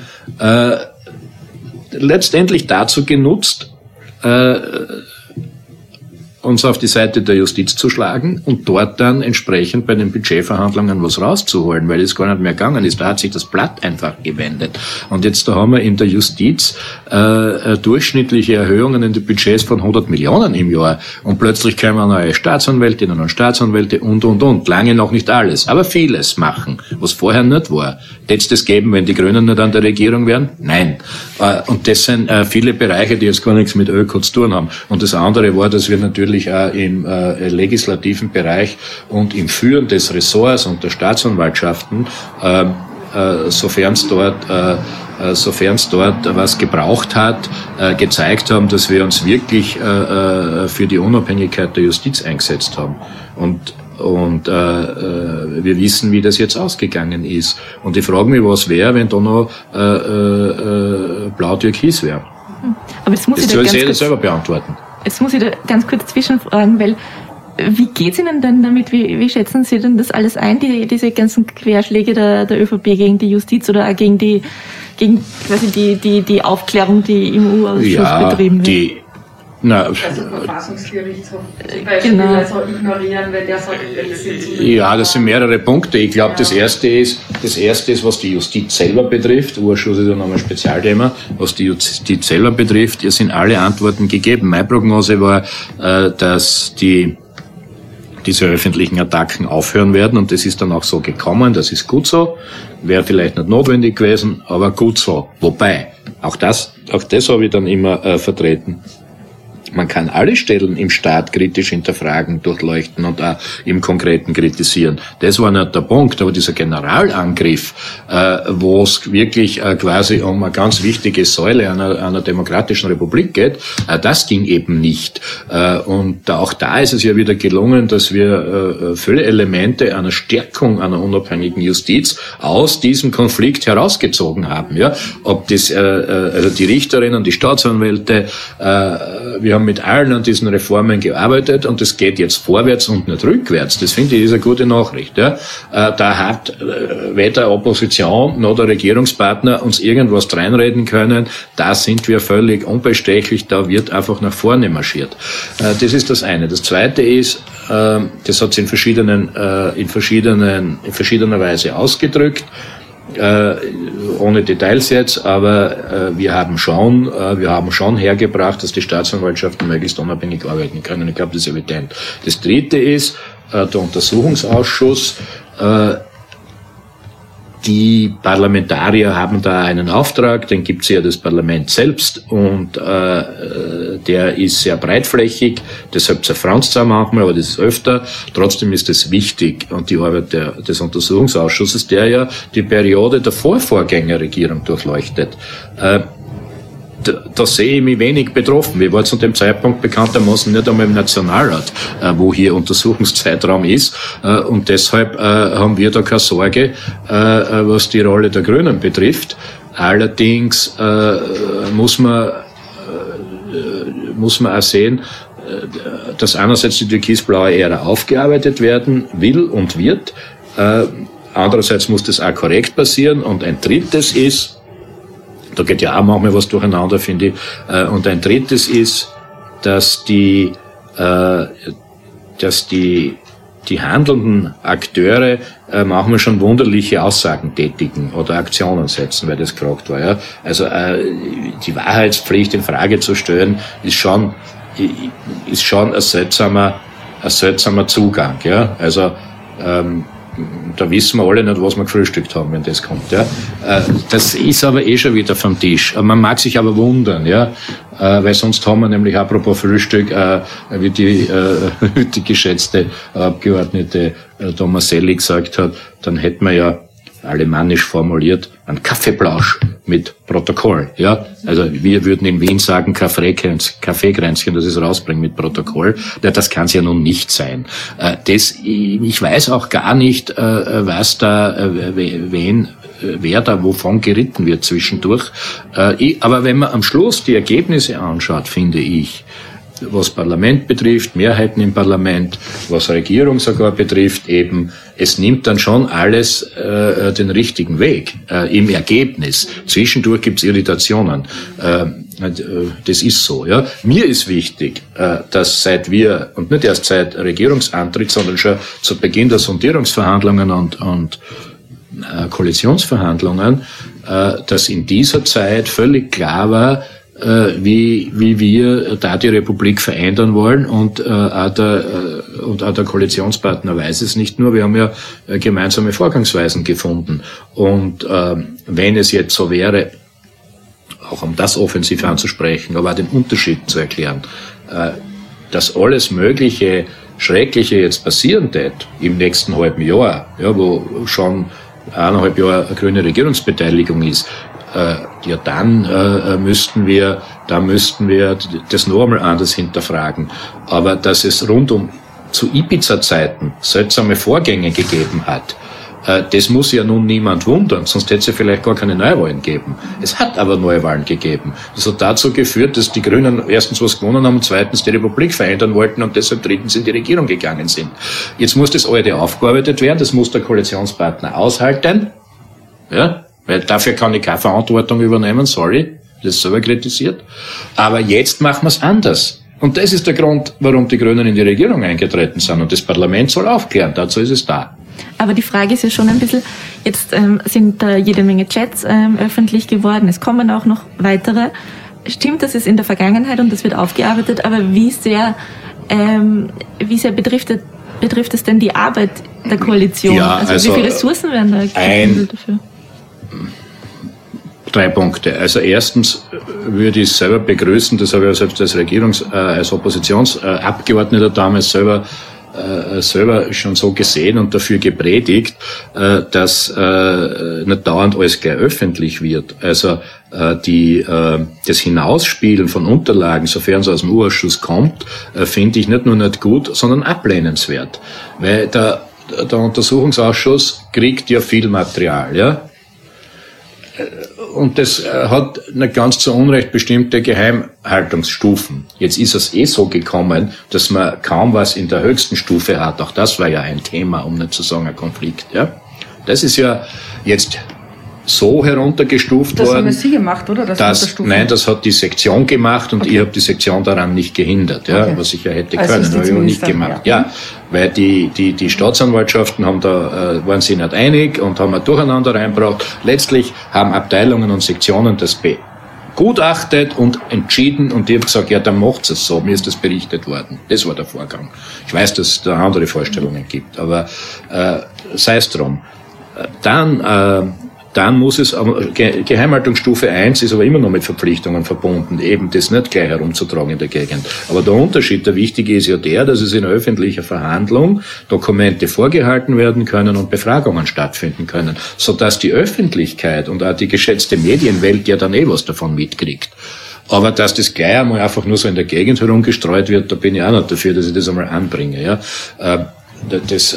letztendlich dazu genutzt, äh, uns auf die Seite der Justiz zu schlagen und dort dann entsprechend bei den Budgetverhandlungen was rauszuholen, weil es gar nicht mehr gegangen ist. Da hat sich das Blatt einfach gewendet. Und jetzt da haben wir in der Justiz äh, durchschnittliche Erhöhungen in den Budgets von hundert Millionen im Jahr. Und plötzlich kommen neue Staatsanwältinnen und Staatsanwälte und, und, und. Lange noch nicht alles, aber vieles machen, was vorher nicht war. Hätte es das geben, wenn die Grünen nicht an der Regierung wären? Nein. Äh, und das sind äh, viele Bereiche, die jetzt gar nichts mit Öko zu tun haben. Und das andere war, dass wir natürlich auch im äh, legislativen Bereich und im Führen des Ressorts und der Staatsanwaltschaften, äh, äh, sofern es dort, äh, äh, sofern es dort was gebraucht hat, äh, gezeigt haben, dass wir uns wirklich äh, für die Unabhängigkeit der Justiz eingesetzt haben. Und Und äh, äh, wir wissen, wie das jetzt ausgegangen ist. Und ich frage mich, was wäre, wenn da noch äh, äh, blau-türkis wäre. Aber das muss das ich soll ganz jeder kurz selber beantworten. jetzt muss ich da ganz kurz zwischenfragen, weil wie geht's Ihnen denn damit? Wie, wie schätzen Sie denn das alles ein, die, diese ganzen Querschläge der, der ÖVP gegen die Justiz oder auch gegen die, gegen quasi die, die, die Aufklärung, die im U-Ausschuss ja, betrieben wird? Die, na, also Verfassungsgerichtshof zum Beispiel genau. also ignorieren, wenn der sagt, ja, das sind mehrere Punkte. Ich glaube, ja. das erste ist, das erste ist, was die Justiz selber betrifft. Urschuss ist ja nochmal ein Spezialthema. Was die Justiz selber betrifft, hier sind alle Antworten gegeben. Meine Prognose war, äh, dass die diese öffentlichen Attacken aufhören werden und das ist dann auch so gekommen, das ist gut so, wäre vielleicht nicht notwendig gewesen, aber gut so. Wobei, auch das, auch das habe ich dann immer äh, vertreten. Man kann alle Stellen im Staat kritisch hinterfragen, durchleuchten und auch im Konkreten kritisieren. Das war nicht der Punkt, aber dieser Generalangriff, äh, wo es wirklich äh, quasi um eine ganz wichtige Säule einer, einer demokratischen Republik geht, äh, das ging eben nicht. Äh, und auch da ist es ja wieder gelungen, dass wir äh, viele Elemente einer Stärkung einer unabhängigen Justiz aus diesem Konflikt herausgezogen haben. Ja, ob das äh, also die Richterinnen, die Staatsanwälte, äh, wir haben mit allen an diesen Reformen gearbeitet und es geht jetzt vorwärts und nicht rückwärts. Das finde ich ist eine gute Nachricht. Ja. Da hat weder Opposition noch der Regierungspartner uns irgendwas reinreden können. Da sind wir völlig unbestechlich. Da wird einfach nach vorne marschiert. Das ist das eine. Das zweite ist, das hat es in verschiedenen, in verschiedenen, in verschiedener Weise ausgedrückt. Äh, ohne Details jetzt, aber äh, wir haben schon, äh, wir haben schon hergebracht, dass die Staatsanwaltschaften möglichst unabhängig arbeiten können. Ich glaube, das ist evident. Das Dritte ist äh, der Untersuchungsausschuss. Äh, Die Parlamentarier haben da einen Auftrag, den gibt's ja das Parlament selbst und äh, der ist sehr breitflächig, deshalb zerfranst es auch manchmal, aber das ist öfter. Trotzdem ist es wichtig und die Arbeit der, des Untersuchungsausschusses, der ja die Periode der Vorvorgängerregierung durchleuchtet. Äh, Da, da sehe ich mich wenig betroffen. Wir waren zu dem Zeitpunkt bekanntermaßen nicht einmal im Nationalrat, äh, wo hier Untersuchungszeitraum ist. Äh, und deshalb äh, haben wir da keine Sorge, äh, was die Rolle der Grünen betrifft. Allerdings äh, muss man, äh, muss man auch sehen, äh, dass einerseits die türkisblaue Ära aufgearbeitet werden will und wird. Äh, andererseits muss das auch korrekt passieren. Und ein drittes ist, da geht ja auch manchmal was durcheinander, finde ich. Und ein drittes ist, dass die, äh, dass die, die handelnden Akteure äh, manchmal schon wunderliche Aussagen tätigen oder Aktionen setzen, weil das gefragt war. Ja? Also äh, die Wahrheitspflicht in Frage zu stellen, ist schon, ist schon ein seltsamer, ein seltsamer Zugang. Ja? Also ähm, da wissen wir alle nicht, was wir gefrühstückt haben, wenn das kommt. Ja. Das ist aber eh schon wieder vom Tisch. Man mag sich aber wundern, ja, weil sonst haben wir nämlich apropos Frühstück, wie die, wie die geschätzte Abgeordnete Tomaselli gesagt hat, dann hätten wir ja alemannisch formuliert, ein Kaffeeplausch mit Protokoll, ja. Also wir würden in Wien sagen Kaffeekränzchen, das ist rausbringen mit Protokoll. Ja, das kann es ja nun nicht sein. Das, ich weiß auch gar nicht, was da, wen, wer da wovon geritten wird zwischendurch. Aber wenn man am Schluss die Ergebnisse anschaut, finde ich, was Parlament betrifft, Mehrheiten im Parlament, was Regierung sogar betrifft, eben, es nimmt dann schon alles äh, den richtigen Weg äh, im Ergebnis. Zwischendurch gibt's Irritationen. Äh, das ist so. Ja. Mir ist wichtig, äh, dass seit wir, und nicht erst seit Regierungsantritt, sondern schon zu Beginn der Sondierungsverhandlungen und, und äh, Koalitionsverhandlungen, äh, dass in dieser Zeit völlig klar war, wie wie wir da die Republik verändern wollen und äh, auch der äh, und auch der Koalitionspartner weiß es nicht nur. Wir haben ja äh, gemeinsame Vorgangsweisen gefunden und äh, wenn es jetzt so wäre, auch um das offensiv anzusprechen, aber auch den Unterschied zu erklären, äh, dass alles Mögliche Schreckliche jetzt passieren wird im nächsten halben Jahr, ja, wo schon eineinhalb Jahre eine grüne Regierungsbeteiligung ist. Ja, dann äh, müssten wir, da müssten wir das noch einmal anders hinterfragen. Aber dass es rund um zu Ibiza-Zeiten seltsame Vorgänge gegeben hat, Das muss ja nun niemand wundern, sonst hätte es ja vielleicht gar keine Neuwahlen gegeben. Es hat aber Neuwahlen gegeben. Das hat dazu geführt, dass die Grünen erstens was gewonnen haben und zweitens die Republik verändern wollten und deshalb drittens in die Regierung gegangen sind. Jetzt muss das Alte aufgearbeitet werden, das muss der Koalitionspartner aushalten. Ja, weil dafür kann ich keine Verantwortung übernehmen, sorry, das ist selber kritisiert. Aber jetzt machen wir es anders. Und das ist der Grund, warum die Grünen in die Regierung eingetreten sind. Und das Parlament soll aufklären, dazu ist es da. Aber die Frage ist ja schon ein bisschen, jetzt ähm, sind da jede Menge Chats ähm, öffentlich geworden, es kommen auch noch weitere. Stimmt, das ist in der Vergangenheit und das wird aufgearbeitet, aber wie sehr, ähm, wie sehr betrifft, betrifft es denn die Arbeit der Koalition? Ja, also, also wie viele Ressourcen werden da ein, dafür? Drei Punkte. Also erstens würde ich selber begrüßen, das habe ich ja selbst als Regierungs-, äh, als Oppositionsabgeordneter damals selber äh, selber schon so gesehen und dafür gepredigt, äh, dass äh, nicht dauernd alles gleich öffentlich wird. Also äh, die äh, das Hinausspielen von Unterlagen, sofern es aus dem U-Ausschuss kommt, äh, finde ich nicht nur nicht gut, sondern ablehnenswert. Weil der, der Untersuchungsausschuss kriegt ja viel Material, ja. Und das hat nicht ganz zu Unrecht bestimmte Geheimhaltungsstufen. Jetzt ist es eh so gekommen, dass man kaum was in der höchsten Stufe hat. Auch das war ja ein Thema, um nicht zu sagen ein Konflikt. Ja, das ist ja jetzt so heruntergestuft das worden. Das haben Sie gemacht, oder? Das dass, nein, das hat die Sektion gemacht und okay. Ich habe die Sektion daran nicht gehindert, ja, okay. Was ich ja hätte also können, habe ich auch nicht gemacht. Ja, ja, weil die die die Staatsanwaltschaften haben da äh, waren sich nicht einig und haben ein Durcheinander reingebracht. Letztlich haben Abteilungen und Sektionen das begutachtet und entschieden und ich habe gesagt, ja, dann macht's es so. Mir ist das berichtet worden. Das war der Vorgang. Ich weiß, dass es da andere Vorstellungen gibt, aber äh, sei es drum. Dann äh, Dann muss es, Geheimhaltungsstufe eins ist aber immer noch mit Verpflichtungen verbunden, eben das nicht gleich herumzutragen in der Gegend. Aber der Unterschied, der wichtige ist ja der, dass es in öffentlicher Verhandlung Dokumente vorgehalten werden können und Befragungen stattfinden können, sodass die Öffentlichkeit und auch die geschätzte Medienwelt ja dann eh was davon mitkriegt. Aber dass das gleich einmal einfach nur so in der Gegend herumgestreut wird, da bin ich auch nicht dafür, dass ich das einmal anbringe. Ja, das,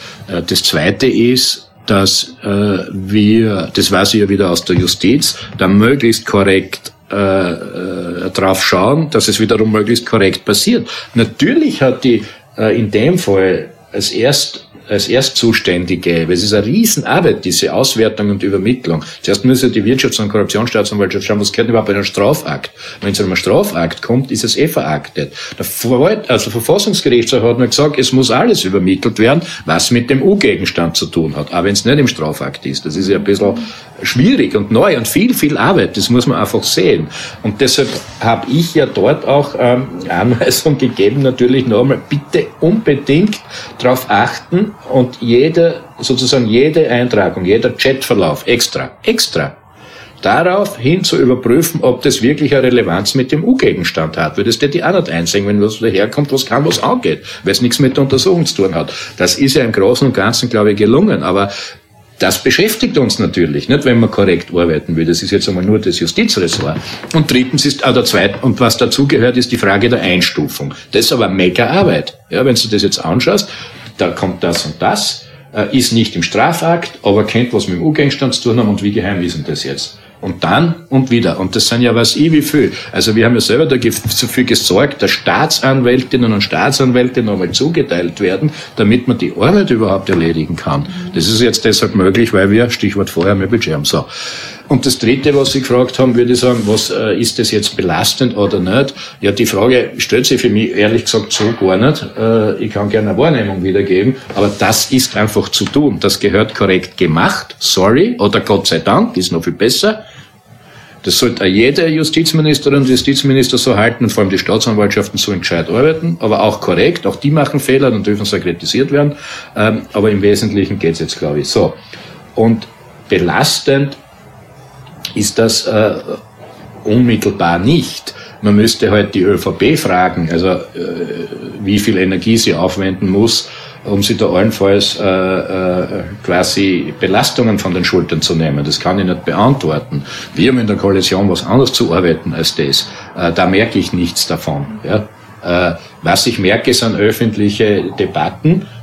das Zweite ist, dass äh, wir, das weiß ich ja wieder aus der Justiz, da möglichst korrekt äh, äh, drauf schauen, dass es wiederum möglichst korrekt passiert. Natürlich hat die äh, in dem Fall als erst als Erstzuständige, weil es ist eine Riesenarbeit, diese Auswertung und Übermittlung. Zuerst müssen die Wirtschafts- und Korruptionsstaatsanwaltschaft schauen, was gehört überhaupt bei einem Strafakt. Wenn es zu einem Strafakt kommt, ist es eh veraktet. Der Verwalt- also Verfassungsgerichtshof hat mir gesagt, es muss alles übermittelt werden, was mit dem U-Gegenstand zu tun hat, auch wenn es nicht im Strafakt ist. Das ist ja ein bisschen schwierig und neu und viel, viel Arbeit, das muss man einfach sehen. Und deshalb habe ich ja dort auch ähm, Anweisung gegeben, natürlich noch einmal, bitte unbedingt darauf achten, und jede, sozusagen jede Eintragung, jeder Chatverlauf extra, extra, darauf hin zu überprüfen, ob das wirklich eine Relevanz mit dem U-Gegenstand hat. Weil das hätte ich auch nicht einsehen, wenn was daherkommt, was kann, was angeht, weil es nichts mit der Untersuchung zu tun hat. Das ist ja im Großen und Ganzen, glaube ich, gelungen, aber das beschäftigt uns natürlich, nicht, wenn man korrekt arbeiten will. Das ist jetzt einmal nur das Justizressort. Und drittens ist, ah, der zweite, und was dazugehört, ist die Frage der Einstufung. Das ist aber mega Arbeit. Ja, wenn du das jetzt anschaust, da kommt das und das, äh, ist nicht im Strafakt, aber kennt was mit dem U-Gegenstand zu tun haben und wie geheim ist denn das jetzt? Und dann und wieder. Und das sind ja was ich wie viel. Also wir haben ja selber dafür gesorgt, dass Staatsanwältinnen und Staatsanwälte nochmal zugeteilt werden, damit man die Arbeit überhaupt erledigen kann. Das ist jetzt deshalb möglich, weil wir, Stichwort vorher, mehr Budget haben. So. Und das Dritte, was Sie gefragt haben, würde ich sagen, was äh, ist das jetzt belastend oder nicht? Ja, die Frage stellt sich für mich ehrlich gesagt so gar nicht. Äh, ich kann gerne eine Wahrnehmung wiedergeben, aber das ist einfach zu tun. Das gehört korrekt gemacht, sorry, oder Gott sei Dank, ist noch viel besser. Das sollte auch jede Justizministerin und Justizminister so halten und vor allem die Staatsanwaltschaften so gescheit arbeiten, aber auch korrekt. Auch die machen Fehler, dann dürfen sie kritisiert werden. Ähm, aber im Wesentlichen geht's jetzt, glaube ich, so. Und belastend ist das äh, unmittelbar nicht. Man müsste halt die ÖVP fragen, also äh, wie viel Energie sie aufwenden muss, um sie da allenfalls äh, äh, quasi Belastungen von den Schultern zu nehmen. Das kann ich nicht beantworten. Wir haben in der Koalition was anderes zu arbeiten als das. Äh, da merke ich nichts davon. Ja? Äh, was ich merke, sind öffentliche Debatten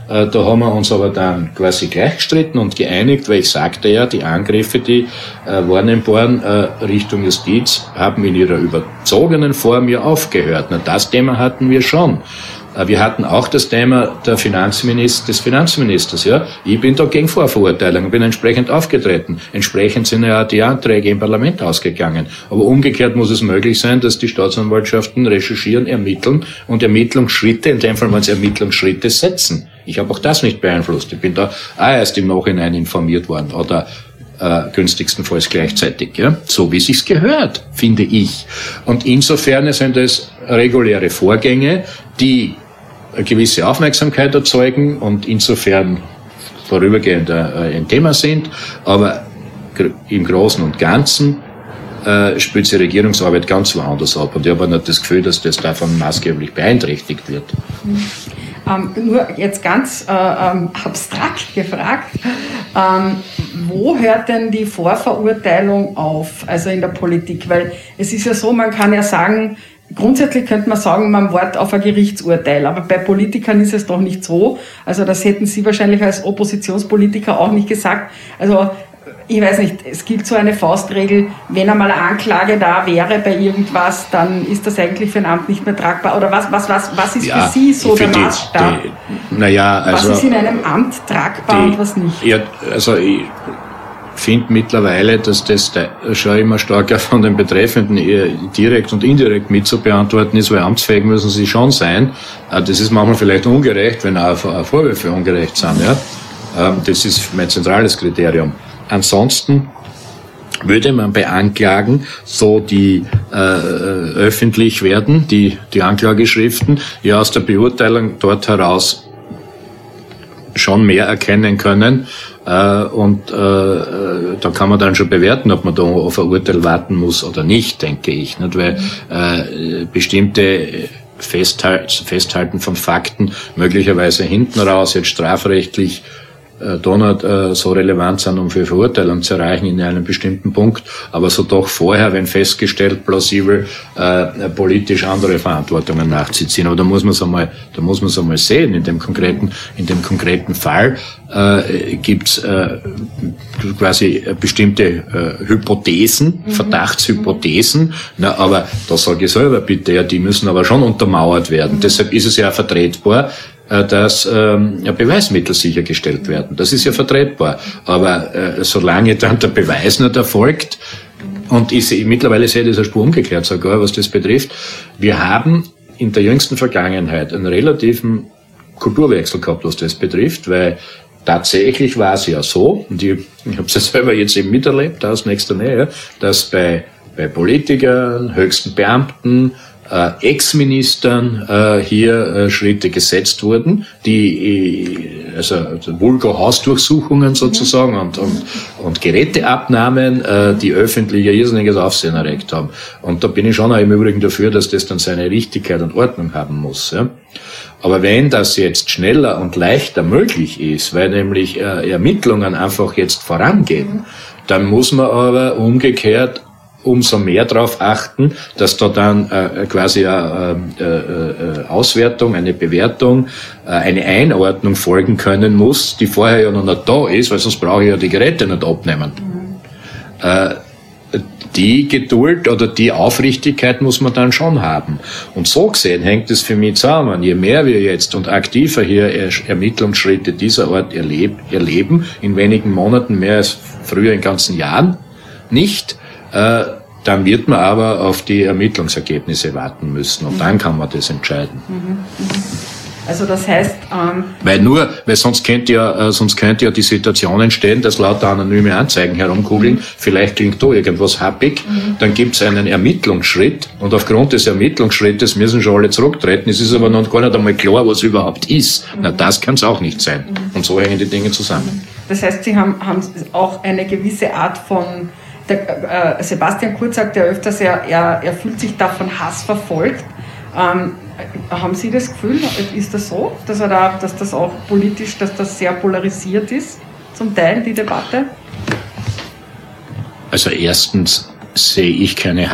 Äh, da haben wir uns aber dann quasi gleichgestritten und geeinigt, weil ich sagte ja, die Angriffe, die äh, wahrnehmbar waren äh, Richtung Justiz, haben in ihrer überzogenen Form ja aufgehört. Na, das Thema hatten wir schon. Wir hatten auch das Thema der Finanzminister, des Finanzministers, ja. Ich bin da gegen Vorverurteilung, bin entsprechend aufgetreten. Entsprechend sind ja die Anträge im Parlament ausgegangen. Aber umgekehrt muss es möglich sein, dass die Staatsanwaltschaften recherchieren, ermitteln und Ermittlungsschritte, in dem Fall waren es Ermittlungsschritte, setzen. Ich habe auch das nicht beeinflusst. Ich bin da auch erst im Nachhinein informiert worden oder äh, günstigstenfalls gleichzeitig, ja. So wie sich's gehört, finde ich. Und insofern sind es reguläre Vorgänge, die eine gewisse Aufmerksamkeit erzeugen und insofern vorübergehend ein Thema sind, aber im Großen und Ganzen äh, spielt die Regierungsarbeit ganz woanders ab. Und ich habe nicht das Gefühl, dass das davon maßgeblich beeinträchtigt wird. Ähm, nur jetzt ganz äh, ähm, abstrakt gefragt, ähm, wo hört denn die Vorverurteilung auf, also in der Politik? Weil es ist ja so, man kann ja sagen, grundsätzlich könnte man sagen, man wartet auf ein Gerichtsurteil, aber bei Politikern ist es doch nicht so. Also das hätten Sie wahrscheinlich als Oppositionspolitiker auch nicht gesagt. Also ich weiß nicht, es gilt so eine Faustregel, wenn einmal eine Anklage da wäre bei irgendwas, dann ist das eigentlich für ein Amt nicht mehr tragbar. Oder was, was, was, was ist ja, für Sie so der Maßstab? Die, naja, also was ist in einem Amt tragbar die, und was nicht? Ja, also ich finde mittlerweile, dass das schon immer stärker von den Betreffenden direkt und indirekt mit zu beantworten ist, weil amtsfähig müssen sie schon sein. Das ist manchmal vielleicht ungerecht, wenn auch Vorwürfe ungerecht sind. Ja? Das ist mein zentrales Kriterium. Ansonsten würde man bei Anklagen, so die äh, öffentlich werden, die, die Anklageschriften, ja aus der Beurteilung dort heraus schon mehr erkennen können. Äh, und äh, da kann man dann schon bewerten, ob man da auf ein Urteil warten muss oder nicht, denke ich. Nicht? Weil äh, bestimmte Festhal- Festhalten von Fakten möglicherweise hinten raus jetzt strafrechtlich äh, da nicht äh, so relevant sind, um für Verurteilung zu erreichen in einem bestimmten Punkt, aber so doch vorher, wenn festgestellt, plausibel, äh, politisch andere Verantwortungen nachzuziehen. Aber da muss man es einmal, da muss man es einmal sehen. In dem konkreten, in dem konkreten Fall äh, gibt's äh, quasi bestimmte äh, Hypothesen, mhm. Verdachtshypothesen. Na, aber da sage ich selber bitte, ja, die müssen aber schon untermauert werden. Mhm. Deshalb ist es ja vertretbar, dass ähm, ja, Beweismittel sichergestellt werden. Das ist ja vertretbar. Aber äh, solange dann der Beweis nicht erfolgt, und ich sehe, mittlerweile sehe ich das eine Spur umgekehrt sogar, was das betrifft, wir haben in der jüngsten Vergangenheit einen relativen Kulturwechsel gehabt, was das betrifft, weil tatsächlich war es ja so, und ich, ich habe es ja selber jetzt eben miterlebt, aus nächster Nähe, dass bei, bei Politikern, höchsten Beamten, Äh, Ex-Ministern äh, hier äh, Schritte gesetzt wurden, die äh, also, also Vulgo-Hausdurchsuchungen sozusagen mhm. und, und, und Geräteabnahmen, äh, die öffentlich ein irrsinniges Aufsehen erregt haben. Und da bin ich schon auch im Übrigen dafür, dass das dann seine Richtigkeit und Ordnung haben muss. Ja? Aber wenn das jetzt schneller und leichter möglich ist, weil nämlich äh, Ermittlungen einfach jetzt vorangehen, mhm. dann muss man aber umgekehrt umso mehr darauf achten, dass da dann äh, quasi eine äh, äh, Auswertung, eine Bewertung, äh, eine Einordnung folgen können muss, die vorher ja noch nicht da ist, weil sonst brauche ich ja die Geräte nicht abnehmen. Mhm. Äh, die Geduld oder die Aufrichtigkeit muss man dann schon haben. Und so gesehen hängt es für mich zusammen. Je mehr wir jetzt und aktiver hier Ermittlungsschritte dieser Art erleb- erleben, in wenigen Monaten mehr als früher in ganzen Jahren nicht, Äh, dann wird man aber auf die Ermittlungsergebnisse warten müssen und mhm. dann kann man das entscheiden. Mhm. Also das heißt, ähm weil nur, weil sonst könnte ja, äh, sonst könnte ja die Situation entstehen, dass lauter anonyme Anzeigen herumkugeln. Mhm. Vielleicht klingt da irgendwas happig. Mhm. Dann gibt es einen Ermittlungsschritt und aufgrund des Ermittlungsschrittes müssen schon alle zurücktreten. Es ist aber noch gar nicht einmal klar, was überhaupt ist. Mhm. Na, das kann es auch nicht sein. Mhm. Und so hängen die Dinge zusammen. Das heißt, Sie haben, haben auch eine gewisse Art von Der, äh, Sebastian Kurz sagt ja öfters, er, er, er fühlt sich da von Hass verfolgt. Ähm, haben Sie das Gefühl, ist das so, dass, er da, dass das auch politisch, dass das sehr polarisiert ist, zum Teil die Debatte? Also erstens sehe ich keine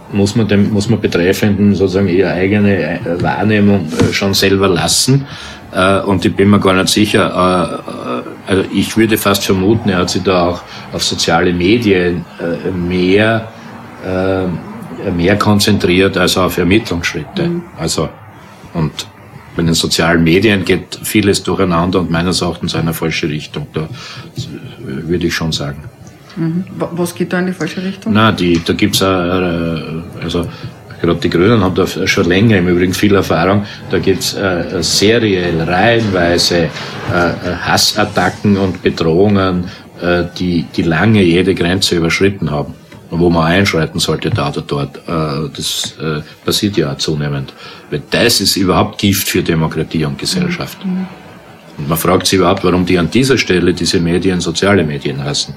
muss man dem, muss man Betreffenden sozusagen ihre eigene Wahrnehmung schon selber lassen. Und ich bin mir gar nicht sicher, also ich würde fast vermuten, er hat sich da auch auf soziale Medien mehr, mehr konzentriert als auf Ermittlungsschritte. Mhm. Also, und bei den sozialen Medien geht vieles durcheinander und meines Erachtens in eine falsche Richtung. Da würde ich schon sagen. Mhm. Was geht da in die falsche Richtung? Na, die, da gibt's auch, also, gerade die Grünen haben da schon länger im Übrigen viel Erfahrung. Da gibt's äh, seriell, reihenweise äh, Hassattacken und Bedrohungen, äh, die, die lange jede Grenze überschritten haben. Und wo man einschreiten sollte, da oder dort. Äh, das äh, passiert ja auch zunehmend. Weil das ist überhaupt Gift für Demokratie und Gesellschaft. Mhm. Und man fragt sich überhaupt, warum die an dieser Stelle diese Medien soziale Medien heißen.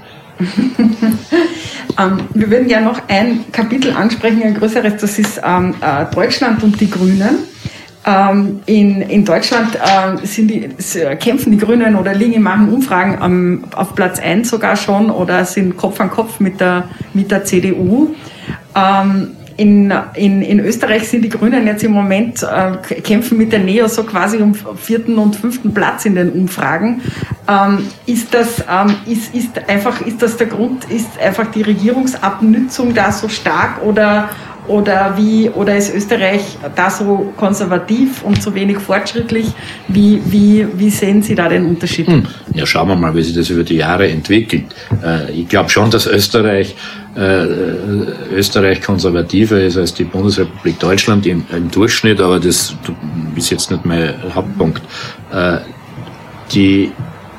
ähm, wir würden gerne noch ein Kapitel ansprechen, ein größeres, das ist ähm, äh, Deutschland und die Grünen. Ähm, in, in Deutschland äh, sind die, kämpfen die Grünen oder liegen in manchen Umfragen ähm, auf Platz eins sogar schon oder sind Kopf an Kopf mit der, mit der C D U. Ähm, In, in, in Österreich sind die Grünen jetzt im Moment, äh, kämpfen mit der NEO so quasi um vierten und fünften Platz in den Umfragen. Ähm, ist das, ähm, ist, ist einfach, ist das der Grund, ist einfach die Regierungsabnützung da so stark oder, oder wie, oder ist Österreich da so konservativ und so wenig fortschrittlich? Wie, wie, wie sehen Sie da den Unterschied? Hm. Ja, schauen wir mal, wie sich das über die Jahre entwickelt. Äh, ich glaube schon, dass Österreich Äh, Österreich konservativer ist als die Bundesrepublik Deutschland im, im Durchschnitt, aber das ist jetzt nicht mein Hauptpunkt. Äh, die,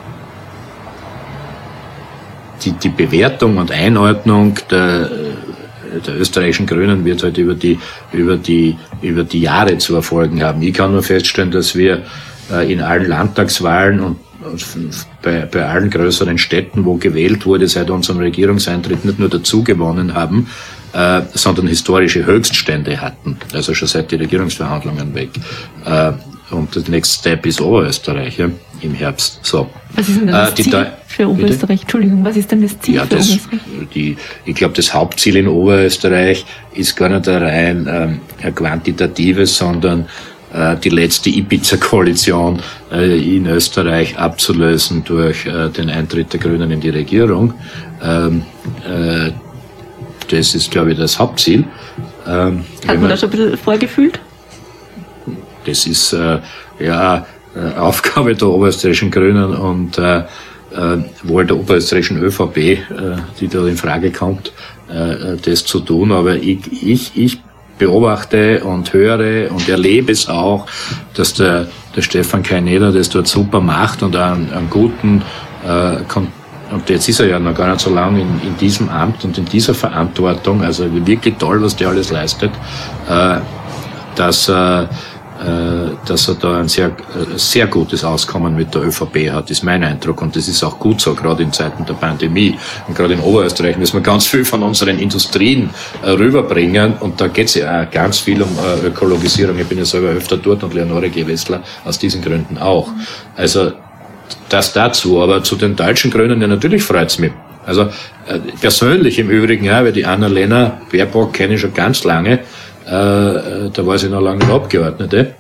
die, die Bewertung und Einordnung der, der österreichischen Grünen wird halt über die, über die, über die Jahre zu erfolgen haben. Ich kann nur feststellen, dass wir äh, in allen Landtagswahlen und Bei, bei allen größeren Städten, wo gewählt wurde, seit unserem Regierungseintritt nicht nur dazu gewonnen haben, äh, sondern historische Höchststände hatten. Also schon seit die Regierungsverhandlungen weg. Äh, und der Next Step ist Oberösterreich, ja, im Herbst. So. Was ist denn das äh, Ziel da- für Oberösterreich? Bitte? Entschuldigung, was ist denn das Ziel ja, für das, Oberösterreich? Die, ich glaube, das Hauptziel in Oberösterreich ist gar nicht rein ähm, ein quantitatives, sondern die letzte Ibiza-Koalition äh, in Österreich abzulösen durch äh, den Eintritt der Grünen in die Regierung. Ähm, äh, das ist, glaube ich, das Hauptziel. Ähm, Hat man da schon ein bisschen vorgefühlt? Das ist äh, ja Aufgabe der oberösterreichischen Grünen und äh, äh, wohl der oberösterreichischen ÖVP, äh, die da in Frage kommt, äh, das zu tun. Aber ich, ich, ich beobachte und höre und erlebe es auch, dass der, der Stefan Kaineder das dort super macht und einen, einen guten, äh, und jetzt ist er ja noch gar nicht so lange in, in diesem Amt und in dieser Verantwortung, also wirklich toll, was der alles leistet, äh, dass er, äh, dass er da ein sehr, sehr gutes Auskommen mit der ÖVP hat, ist mein Eindruck. Und das ist auch gut so, gerade in Zeiten der Pandemie. Und gerade in Oberösterreich müssen wir ganz viel von unseren Industrien äh, rüberbringen. Und da geht es ja auch ganz viel um äh, Ökologisierung. Ich bin ja selber öfter dort und Leonore Gewessler aus diesen Gründen auch. Also das dazu. Aber zu den deutschen Grünen, ja, natürlich freut's mich. Also äh, persönlich im Übrigen, ja, weil die Annalena Baerbock kenne ich schon ganz lange. Äh, da war sie noch lange nicht Abgeordnete.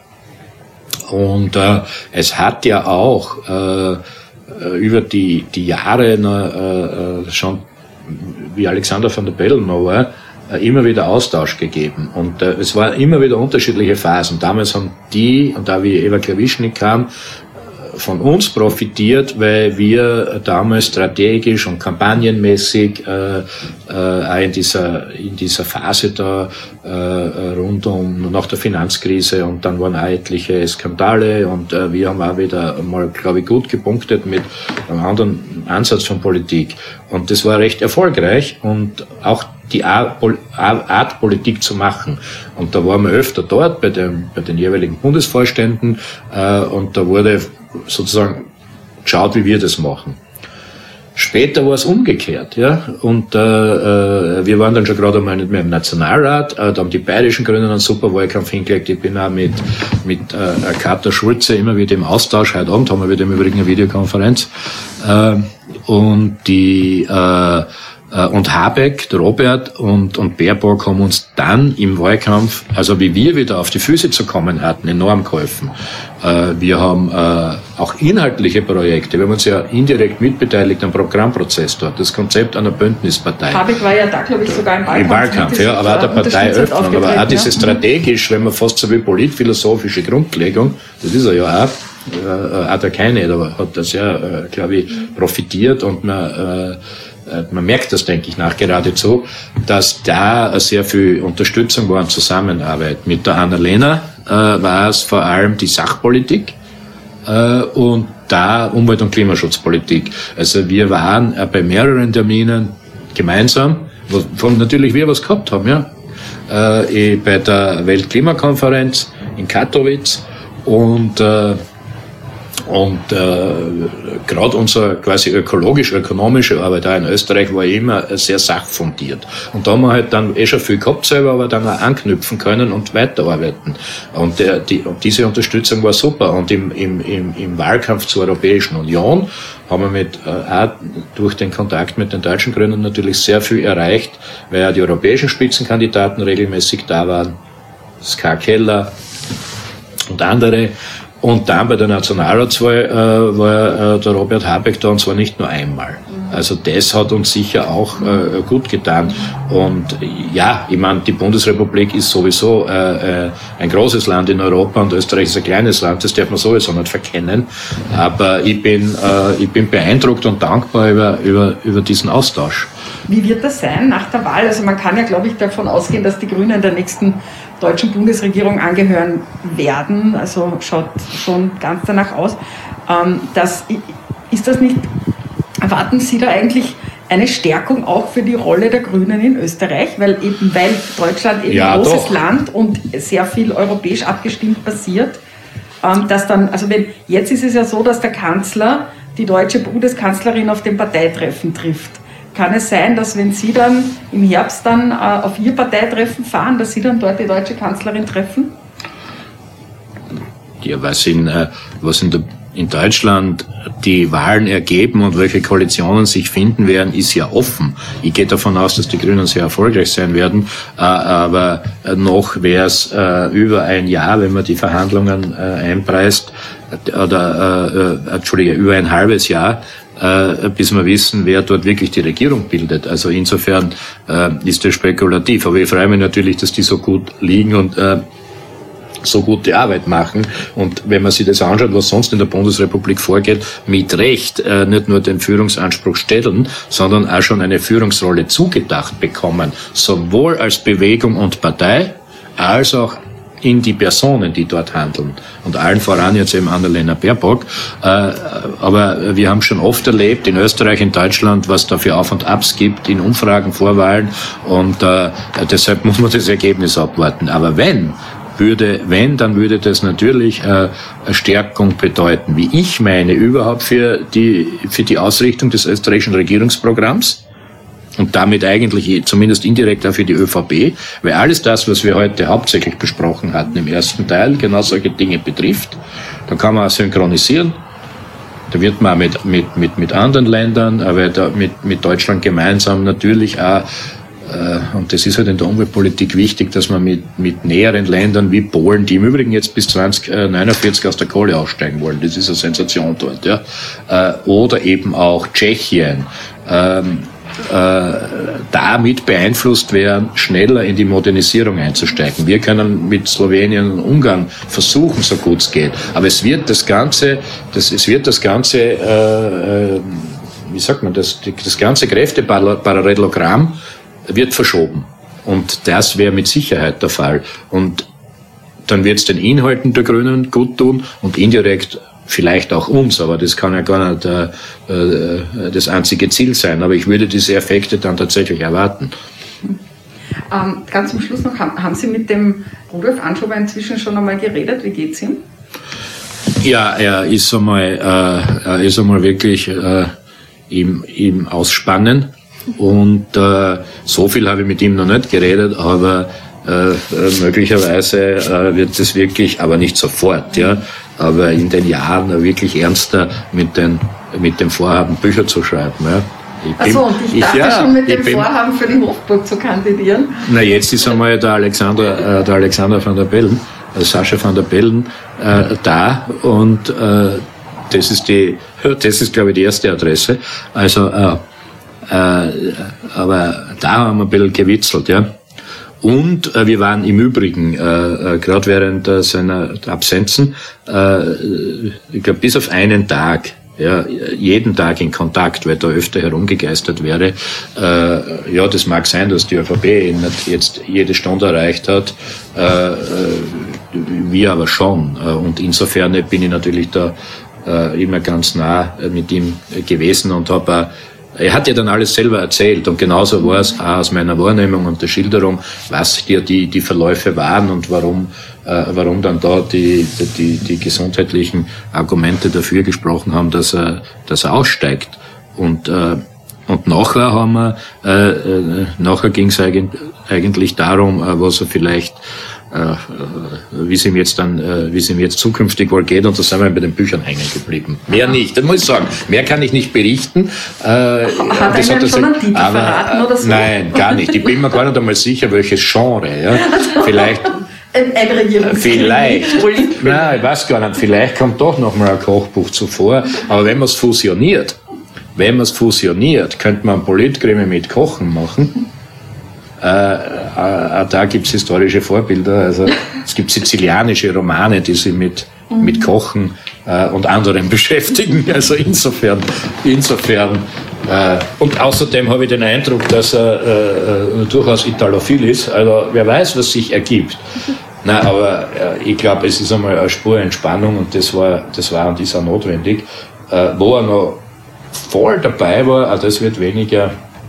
Und äh, es hat ja auch äh, über die die Jahre äh, schon, wie Alexander van der Bellen noch war, äh, immer wieder Austausch gegeben. Und äh, es waren immer wieder unterschiedliche Phasen. Damals haben die, und da wie Eva Klawischnik kam, von uns profitiert, weil wir damals strategisch und kampagnenmäßig äh, äh, auch in dieser in dieser Phase da äh, rund um nach der Finanzkrise, und dann waren auch etliche Skandale, und äh, wir haben auch wieder mal, glaube ich, gut gepunktet mit einem anderen Ansatz von Politik, und das war recht erfolgreich und auch die Art Politik zu machen. Und da waren wir öfter dort bei, dem, bei den jeweiligen Bundesvorständen äh, und da wurde sozusagen geschaut, wie wir das machen. Später war es umgekehrt, ja, und äh, äh, wir waren dann schon gerade einmal nicht mehr im Nationalrat, äh, da haben die bayerischen Grünen einen super Wahlkampf hingelegt. Ich bin auch mit mit äh, Kater Schulze immer wieder im Austausch. Heute Abend haben wir wieder im Übrigen eine Videokonferenz, äh, und die äh, Und Habeck, der Robert und, und Baerbock haben uns dann im Wahlkampf, also wie wir wieder auf die Füße zu kommen hatten, enorm geholfen. Wir haben auch inhaltliche Projekte, wir haben uns ja indirekt mitbeteiligt am Programmprozess dort, das Konzept einer Bündnispartei. Habeck war ja da, glaube ich, sogar im Wahlkampf. Im Wahlkampf, ja, aber auch der Parteiöffnung, aber auch diese strategisch, wenn man fast so wie politphilosophische Grundlegung, das ist er ja auch, äh, hat er keine, aber hat das ja, äh, glaube ich, profitiert und man, äh, man merkt das, denke ich, nach geradezu, dass da sehr viel Unterstützung war und Zusammenarbeit. Mit der Annalena äh, war es vor allem die Sachpolitik äh, und da Umwelt- und Klimaschutzpolitik. Also wir waren äh, bei mehreren Terminen gemeinsam, wovon natürlich wir was gehabt haben, ja, äh, bei der Weltklimakonferenz in Katowice und äh, Und äh, gerade unsere quasi ökologisch-ökonomische Arbeit auch in Österreich war immer sehr sachfundiert. Und da haben wir halt dann eh schon viel gehabt selber, aber dann auch anknüpfen können und weiterarbeiten. Und, der, die, und diese Unterstützung war super. Und im, im, im, im Wahlkampf zur Europäischen Union haben wir mit, äh, auch durch den Kontakt mit den deutschen Grünen natürlich sehr viel erreicht, weil ja die europäischen Spitzenkandidaten regelmäßig da waren. Ska Keller und andere. Und dann bei der Nationalratswahl äh, war äh, der Robert Habeck da, und zwar nicht nur einmal. Also das hat uns sicher auch äh, gut getan. Und ja, ich meine, die Bundesrepublik ist sowieso äh, äh, ein großes Land in Europa und Österreich ist ein kleines Land, das darf man sowieso nicht verkennen. Aber ich bin, äh, ich bin beeindruckt und dankbar über, über, über diesen Austausch. Wie wird das sein nach der Wahl? Also man kann ja, glaube ich, davon ausgehen, dass die Grünen der nächsten deutschen Bundesregierung angehören werden. Also schaut schon ganz danach aus. Ähm, das, ist das nicht, erwarten Sie da eigentlich eine Stärkung auch für die Rolle der Grünen in Österreich? Weil eben, weil Deutschland eben ja, ein großes doch. Land und sehr viel europäisch abgestimmt passiert, ähm, dass dann, also wenn, jetzt ist es ja so, dass der Kanzler die deutsche Bundeskanzlerin auf dem Parteitreffen trifft. Kann es sein, dass wenn Sie dann im Herbst dann äh, auf Ihr Parteitreffen fahren, dass Sie dann dort die deutsche Kanzlerin treffen? Ja, was in, äh, was in, der, in Deutschland die Wahlen ergeben und welche Koalitionen sich finden werden, ist ja offen. Ich gehe davon aus, dass die Grünen sehr erfolgreich sein werden, äh, aber noch wäre es äh, über ein Jahr, wenn man die Verhandlungen äh, einpreist, oder äh, äh, Entschuldige, über ein halbes Jahr, äh, bis wir wissen, wer dort wirklich die Regierung bildet. Also insofern äh, ist das spekulativ. Aber ich freue mich natürlich, dass die so gut liegen und äh, so gute Arbeit machen. Und wenn man sich das anschaut, was sonst in der Bundesrepublik vorgeht, mit Recht äh, nicht nur den Führungsanspruch stellen, sondern auch schon eine Führungsrolle zugedacht bekommen, sowohl als Bewegung und Partei, als auch in die Personen, die dort handeln. Und allen voran jetzt eben Annalena Baerbock. Äh, aber wir haben schon oft erlebt, in Österreich, in Deutschland, was da für Auf und Abs gibt, in Umfragen, Vorwahlen. Und äh, deshalb muss man das Ergebnis abwarten. Aber wenn, würde, wenn, dann würde das natürlich äh, eine Stärkung bedeuten, wie ich meine, überhaupt für die, für die Ausrichtung des österreichischen Regierungsprogramms. Und damit eigentlich zumindest indirekt auch für die ÖVP, weil alles das, was wir heute hauptsächlich besprochen hatten im ersten Teil, genau solche Dinge betrifft. Da kann man auch synchronisieren. Da wird man auch mit, mit, mit, mit anderen Ländern, aber da mit, mit Deutschland gemeinsam natürlich auch, äh, und das ist halt in der Umweltpolitik wichtig, dass man mit, mit näheren Ländern wie Polen, die im Übrigen jetzt bis zwanzig neunundvierzig aus der Kohle aussteigen wollen, das ist eine Sensation dort, ja, äh, oder eben auch Tschechien, ähm, Äh, damit beeinflusst werden, schneller in die Modernisierung einzusteigen. Wir können mit Slowenien und Ungarn versuchen, so gut es geht. Aber es wird das Ganze, das, es wird das Ganze, äh, äh, wie sagt man das, das ganze Kräfteparallelogramm wird verschoben. Und das wäre mit Sicherheit der Fall. Und dann wird es den Inhalten der Grünen gut tun und indirekt vielleicht auch uns, aber das kann ja gar nicht äh, äh, das einzige Ziel sein. Aber ich würde diese Effekte dann tatsächlich erwarten. Ähm, ganz zum Schluss noch, haben, haben Sie mit dem Rudolf Anschober inzwischen schon einmal geredet? Wie geht's ihm? Ja, er ist einmal, äh, er ist einmal wirklich äh, im, im Ausspannen und äh, so viel habe ich mit ihm noch nicht geredet, aber äh, möglicherweise äh, wird es wirklich, aber nicht sofort, ja, aber in den Jahren wirklich ernster mit den mit dem Vorhaben, Bücher zu schreiben. Ja. Also und ich dachte ja, schon mit dem Vorhaben für die Hofburg zu kandidieren. Na, jetzt ist einmal der Alexander, äh, der Alexander van der Bellen, äh, Sascha van der Bellen, äh, da und äh, das ist die, das ist glaube ich die erste Adresse. Also, äh, äh, aber da haben wir ein bisschen gewitzelt, ja. Und äh, wir waren im Übrigen, äh, äh, gerade während äh, seiner Absenzen, äh, ich glaube bis auf einen Tag, ja, jeden Tag in Kontakt, weil da öfter herumgegeistert wäre. Äh, ja, das mag sein, dass die ÖVP ihn nicht jetzt jede Stunde erreicht hat, äh, wir aber schon. Und insofern bin ich natürlich da äh, immer ganz nah mit ihm gewesen und habe er hat ja dann alles selber erzählt und genauso war es auch aus meiner Wahrnehmung und der Schilderung, was die, die, die Verläufe waren und warum, äh, warum dann da die, die, die gesundheitlichen Argumente dafür gesprochen haben, dass er, dass er aussteigt. Und, äh, und nachher haben wir, äh, äh, nachher ging es eigentlich darum, äh, was er vielleicht Äh, wie es ihm jetzt dann, äh, wie es ihm jetzt zukünftig wohl geht, und da sind wir bei den Büchern hängen geblieben. Mehr nicht, das muss ich sagen. Mehr kann ich nicht berichten. Äh, hat er denn schon einen Titel aber, verraten oder so? Nein, gar nicht. Ich bin mir gar nicht einmal sicher, welches Genre. Ja. Vielleicht. Ein, ein Regierungskrimi. Vielleicht. Nein, ich weiß gar nicht. Vielleicht kommt doch noch mal ein Kochbuch zuvor. Aber wenn man es fusioniert, wenn man es fusioniert, könnte man ein Politkrimi mit Kochen machen. Äh, äh, da gibt's historische Vorbilder. Also es gibt sizilianische Romane, die sich mit mhm. mit Kochen äh, und anderen beschäftigen. Also insofern, insofern. Äh, und außerdem habe ich den Eindruck, dass er äh, durchaus italophil ist. Also wer weiß, was sich ergibt. Nein, aber äh, ich glaube, es ist einmal eine Spur Entspannung und das war, das war und ist auch notwendig. Äh, wo er noch voll dabei war, auch das wird weniger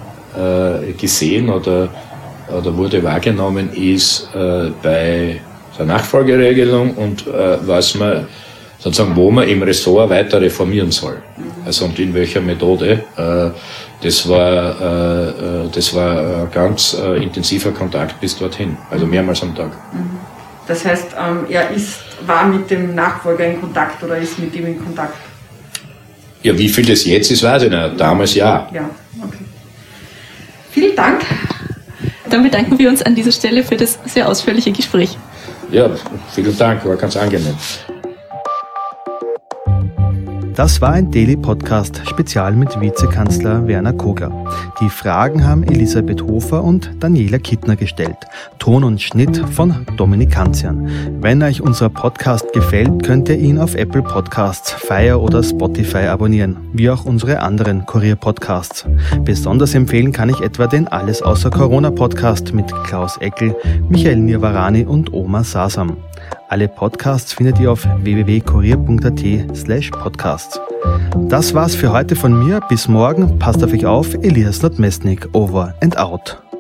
äh, gesehen oder oder wurde wahrgenommen, ist äh, bei der Nachfolgeregelung und äh, was man sozusagen, wo man im Ressort weiter reformieren soll. Also und in welcher Methode. Äh, das war äh, das war ein ganz äh, intensiver Kontakt bis dorthin, also mehrmals am Tag. Das heißt, ähm, er ist, war mit dem Nachfolger in Kontakt oder ist mit ihm in Kontakt? Ja, wie viel das jetzt ist, weiß ich nicht. Damals ja. Ja, okay. Vielen Dank. Dann bedanken wir uns an dieser Stelle für das sehr ausführliche Gespräch. Ja, vielen Dank, war ganz angenehm. Das war ein Daily Podcast Spezial mit Vizekanzler Werner Kogler. Die Fragen haben Elisabeth Hofer und Daniela Kittner gestellt. Ton und Schnitt von Dominik Kanzian. Wenn euch unser Podcast gefällt, könnt ihr ihn auf Apple Podcasts, Fire oder Spotify abonnieren, wie auch unsere anderen Kurier-Podcasts. Besonders empfehlen kann ich etwa den Alles außer Corona Podcast mit Klaus Eckel, Michael Nirvarani und Oma Sasam. Alle Podcasts findet ihr auf w w w punkt kurier punkt a t slash podcasts. Das war's für heute von mir. Bis morgen. Passt auf euch auf. Elias Nadmesnik. Over and out.